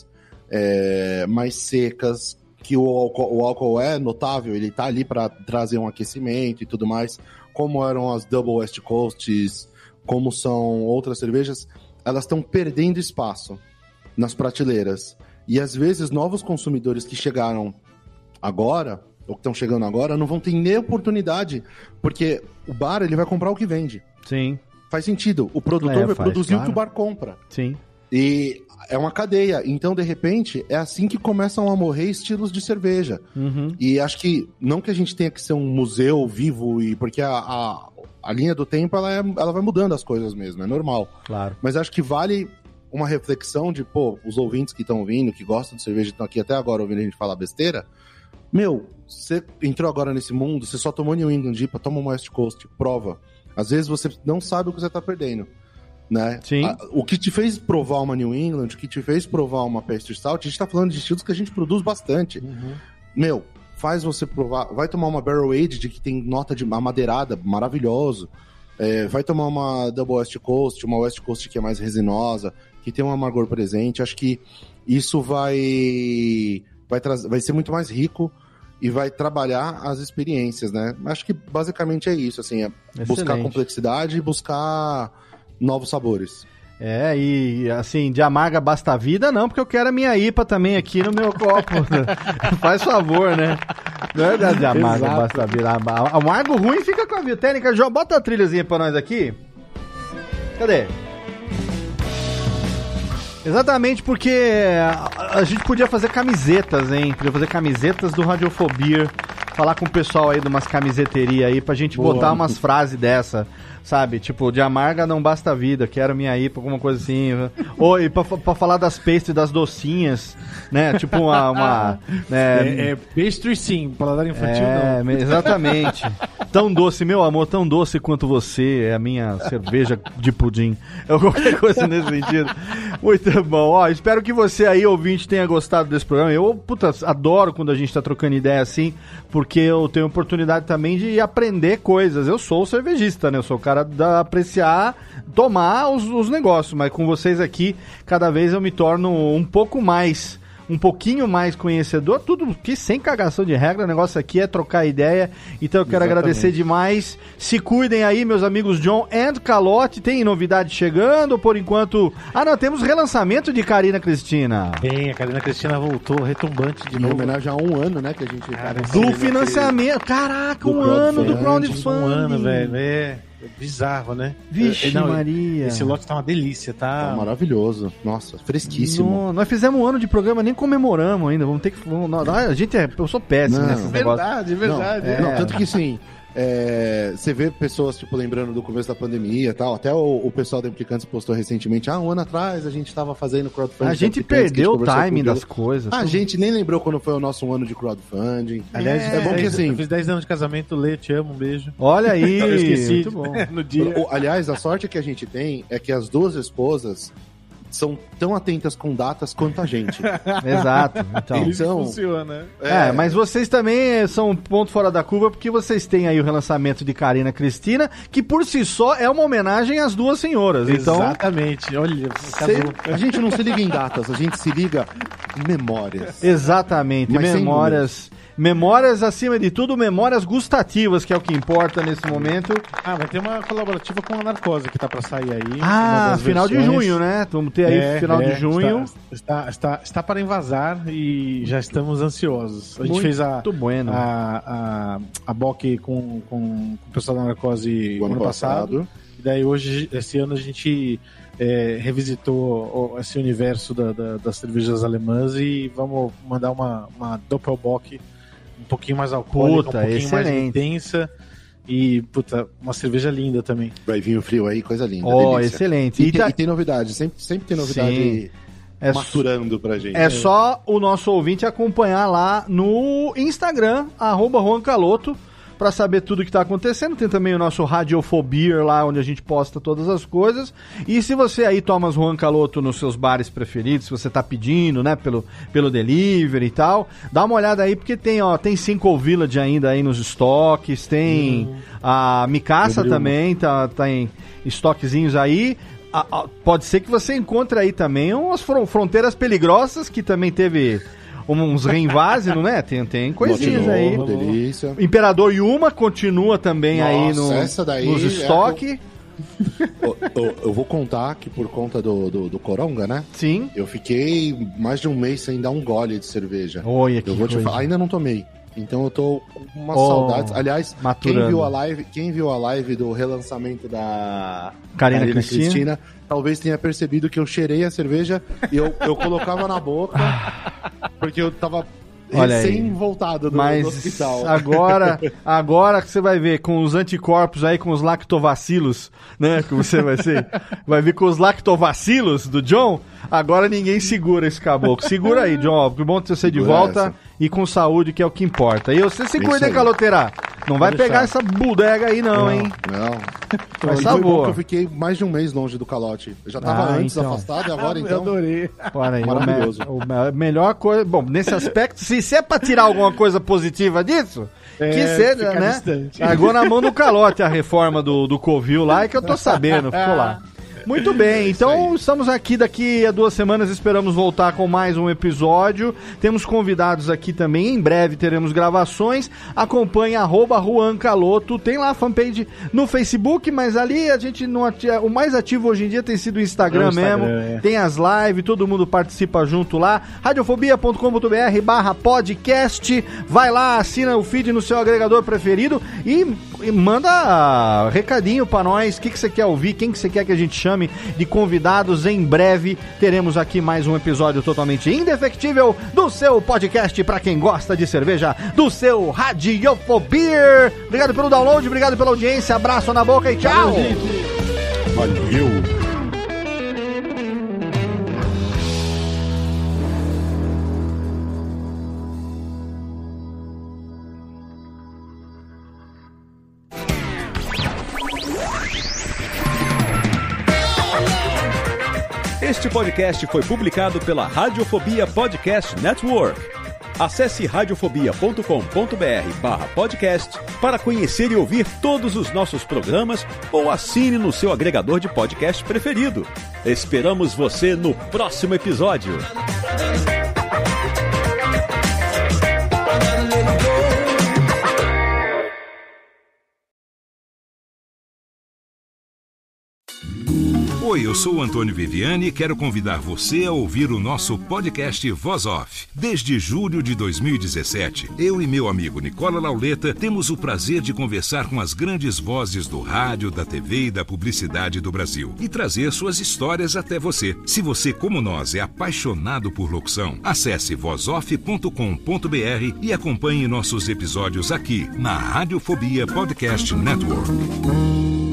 mais secas, que o álcool é notável, ele tá ali para trazer um aquecimento e tudo mais, como eram as Double West Coasts, como são outras cervejas, elas estão perdendo espaço nas prateleiras. E às vezes novos consumidores que chegaram agora, ou que estão chegando agora, não vão ter nem oportunidade, porque o bar ele vai comprar o que vende. Sim. Faz sentido. O produtor vai produzir claro. o que o bar compra. Sim. E é uma cadeia. Então, de repente, é assim que começam a morrer estilos de cerveja. Uhum. E acho que, não que a gente tenha que ser um museu vivo, porque a linha do tempo, ela vai mudando as coisas mesmo, é normal. Claro. Mas acho que vale uma reflexão de, os ouvintes que estão ouvindo, que gostam de cerveja, estão aqui até agora ouvindo a gente falar besteira. Você entrou agora nesse mundo, você só tomou New England IPA, toma uma West Coast, prova. Às vezes você não sabe o que você tá perdendo. Né? Sim. O que te fez provar uma New England, o que te fez provar uma Pastry Stout, a gente tá falando de estilos que a gente produz bastante. Uhum. Faz você provar, vai tomar uma Barrel Aged que tem nota de amadeirada, maravilhoso. Vai tomar uma Double West Coast, uma West Coast que é mais resinosa, que tem um amargor presente. Acho que isso vai ser muito mais rico e vai trabalhar as experiências, né? Acho que basicamente é isso, assim, buscar complexidade e buscar novos sabores. E assim, de amarga basta a vida, não, porque eu quero a minha IPA também aqui no meu copo. Faz favor, né? Não é de amarga basta a vida. Amargo ruim fica com a vida. Técnica, bota a trilhazinha pra nós aqui. Cadê? Exatamente, porque a gente podia fazer camisetas, hein? Podia fazer camisetas do Radiofobia. Falar com o pessoal aí de umas camiseterias aí pra gente botar umas frases dessa. Sabe, tipo, de amarga não basta a vida, quero minha IPA, alguma coisa assim. Ou e pra falar das pastries, das docinhas, né? Tipo uma pastry sim, paladar infantil não. Exatamente. Tão doce, meu amor, tão doce quanto você é a minha cerveja de pudim. Ou qualquer coisa nesse sentido. Muito bom. Espero que você aí, ouvinte, tenha gostado desse programa. Eu, adoro quando a gente tá trocando ideia assim, porque eu tenho oportunidade também de aprender coisas. Eu sou cervejista, né? Eu sou o cara da apreciar, tomar os negócios, mas com vocês aqui, cada vez eu me torno um pouquinho mais conhecedor, tudo que sem cagação de regra, o negócio aqui é trocar ideia, então eu quero agradecer demais, se cuidem aí, meus amigos John and Calote, tem novidade chegando, por enquanto, não, temos relançamento de Carina Cristina. A Carina Cristina voltou, retumbante de novo. Em homenagem a um ano, né, que a gente... do financiamento, caraca, um ano do crowdfunding. Um ano, velho, é bizarro, né? Vixe, Maria. Esse lote tá uma delícia, tá? Tá maravilhoso. Nossa, fresquíssimo. Nós fizemos um ano de programa, nem comemoramos ainda. Vamos ter que... eu sou péssimo nesses negócios. Verdade. Tanto que sim, você vê pessoas, tipo, lembrando do começo da pandemia e tal. Até o pessoal da Implicantes postou recentemente, um ano atrás a gente tava fazendo crowdfunding. A gente perdeu o timing das coisas. A gente nem lembrou quando foi o nosso ano de crowdfunding. Aliás, é bom que assim... Eu fiz 10 anos de casamento, Lê, te amo, um beijo. Olha aí. Eu esqueci. Muito bom. No dia. Aliás, a sorte que a gente tem é que as duas esposas são tão atentas com datas quanto a gente. Exato. Então funciona. Mas vocês também são um ponto fora da curva, porque vocês têm aí o relançamento de Carina Cristina, que por si só é uma homenagem às duas senhoras. Exatamente. Olha, a gente não se liga em datas, a gente se liga em memórias. Exatamente. Mas Memórias, acima de tudo, memórias gustativas, que é o que importa nesse momento. Vai ter uma colaborativa com a Narcose que tá pra sair aí. Final de junho, né? Vamos ter aí final de junho. Está para invasar e já estamos ansiosos. A gente fez a BOC com o pessoal da Narcose o ano passado. E daí hoje, esse ano, a gente revisitou esse universo das cervejas alemãs e vamos mandar uma Doppelbock um pouquinho mais alcoólica, um pouquinho mais intensa e, uma cerveja linda também. Vai vir o frio aí, coisa linda. Excelente. E tem novidade, sempre tem novidade maturando pra gente. É só o nosso ouvinte acompanhar lá no Instagram, @JuanCaloto, para saber tudo que tá acontecendo. Tem também o nosso Radiofobia lá, onde a gente posta todas as coisas. E se você aí toma Juan Caloto nos seus bares preferidos, se você tá pedindo, né, pelo delivery e tal, dá uma olhada aí, porque tem Cinco Village ainda aí nos estoques, tem a Mikasa também, tá em estoquezinhos aí. pode ser que você encontre aí também umas fronteiras peligrosas, que também teve uns reinvases, não é? Tem coisinhas aí. Delícia. Imperador Yuma continua também. Nossa, aí no, essa daí nos estoques. Eu vou contar que por conta do Coronga, né? Sim. Eu fiquei mais de um mês sem dar um gole de cerveja. Olha que eu vou te coisa. falar, ainda não tomei. Então eu tô com umas saudades. Aliás, quem viu a live do relançamento da Karina Cristina, talvez tenha percebido que eu cheirei a cerveja e eu colocava na boca porque eu tava recém-voltado do hospital. Agora que você vai ver com os anticorpos aí, com os lactobacilos, né? Que você vai ver com os lactobacilos do John. Agora ninguém segura esse caboclo. Segura aí, John. Que bom ter você de volta e com saúde, que é o que importa. E você se cuida, hein, Caloteira? Não vai pegar essa bodega aí, não, hein? Não. Mas foi bom que eu fiquei mais de um mês longe do calote. Eu já tava antes afastado e agora então. Eu adorei. Para aí, maravilhoso. A melhor coisa. Bom, nesse aspecto, se é pra tirar alguma coisa positiva disso, que seja, né? Distante. Largou na mão do calote a reforma do Covil lá, é que eu tô sabendo, ficou lá. Muito bem, então estamos aqui daqui a 2 semanas, esperamos voltar com mais um episódio. Temos convidados aqui também, em breve teremos gravações. Acompanhe @JuanCaloto, tem lá a fanpage no Facebook, mas ali a gente não o mais ativo hoje em dia tem sido o Instagram mesmo. Tem as lives, todo mundo participa junto lá. Radiofobia.com.br/podcast. Vai lá, assina o feed no seu agregador preferido e manda recadinho pra nós. O que você quer ouvir, quem que você quer que a gente chame de convidados. Em breve teremos aqui mais um episódio totalmente indefectível do seu podcast pra quem gosta de cerveja, do seu Radiofobia. Obrigado pelo download, obrigado pela audiência, abraço na boca e tchau! Valeu! Este podcast foi publicado pela Radiofobia Podcast Network. Acesse radiofobia.com.br/podcast para conhecer e ouvir todos os nossos programas ou assine no seu agregador de podcast preferido. Esperamos você no próximo episódio. Oi, eu sou o Antônio Viviani e quero convidar você a ouvir o nosso podcast Voz Off. Desde julho de 2017, eu e meu amigo Nicola Lauleta temos o prazer de conversar com as grandes vozes do rádio, da TV e da publicidade do Brasil e trazer suas histórias até você. Se você, como nós, é apaixonado por locução, acesse vozoff.com.br e acompanhe nossos episódios aqui na Radiofobia Podcast Network.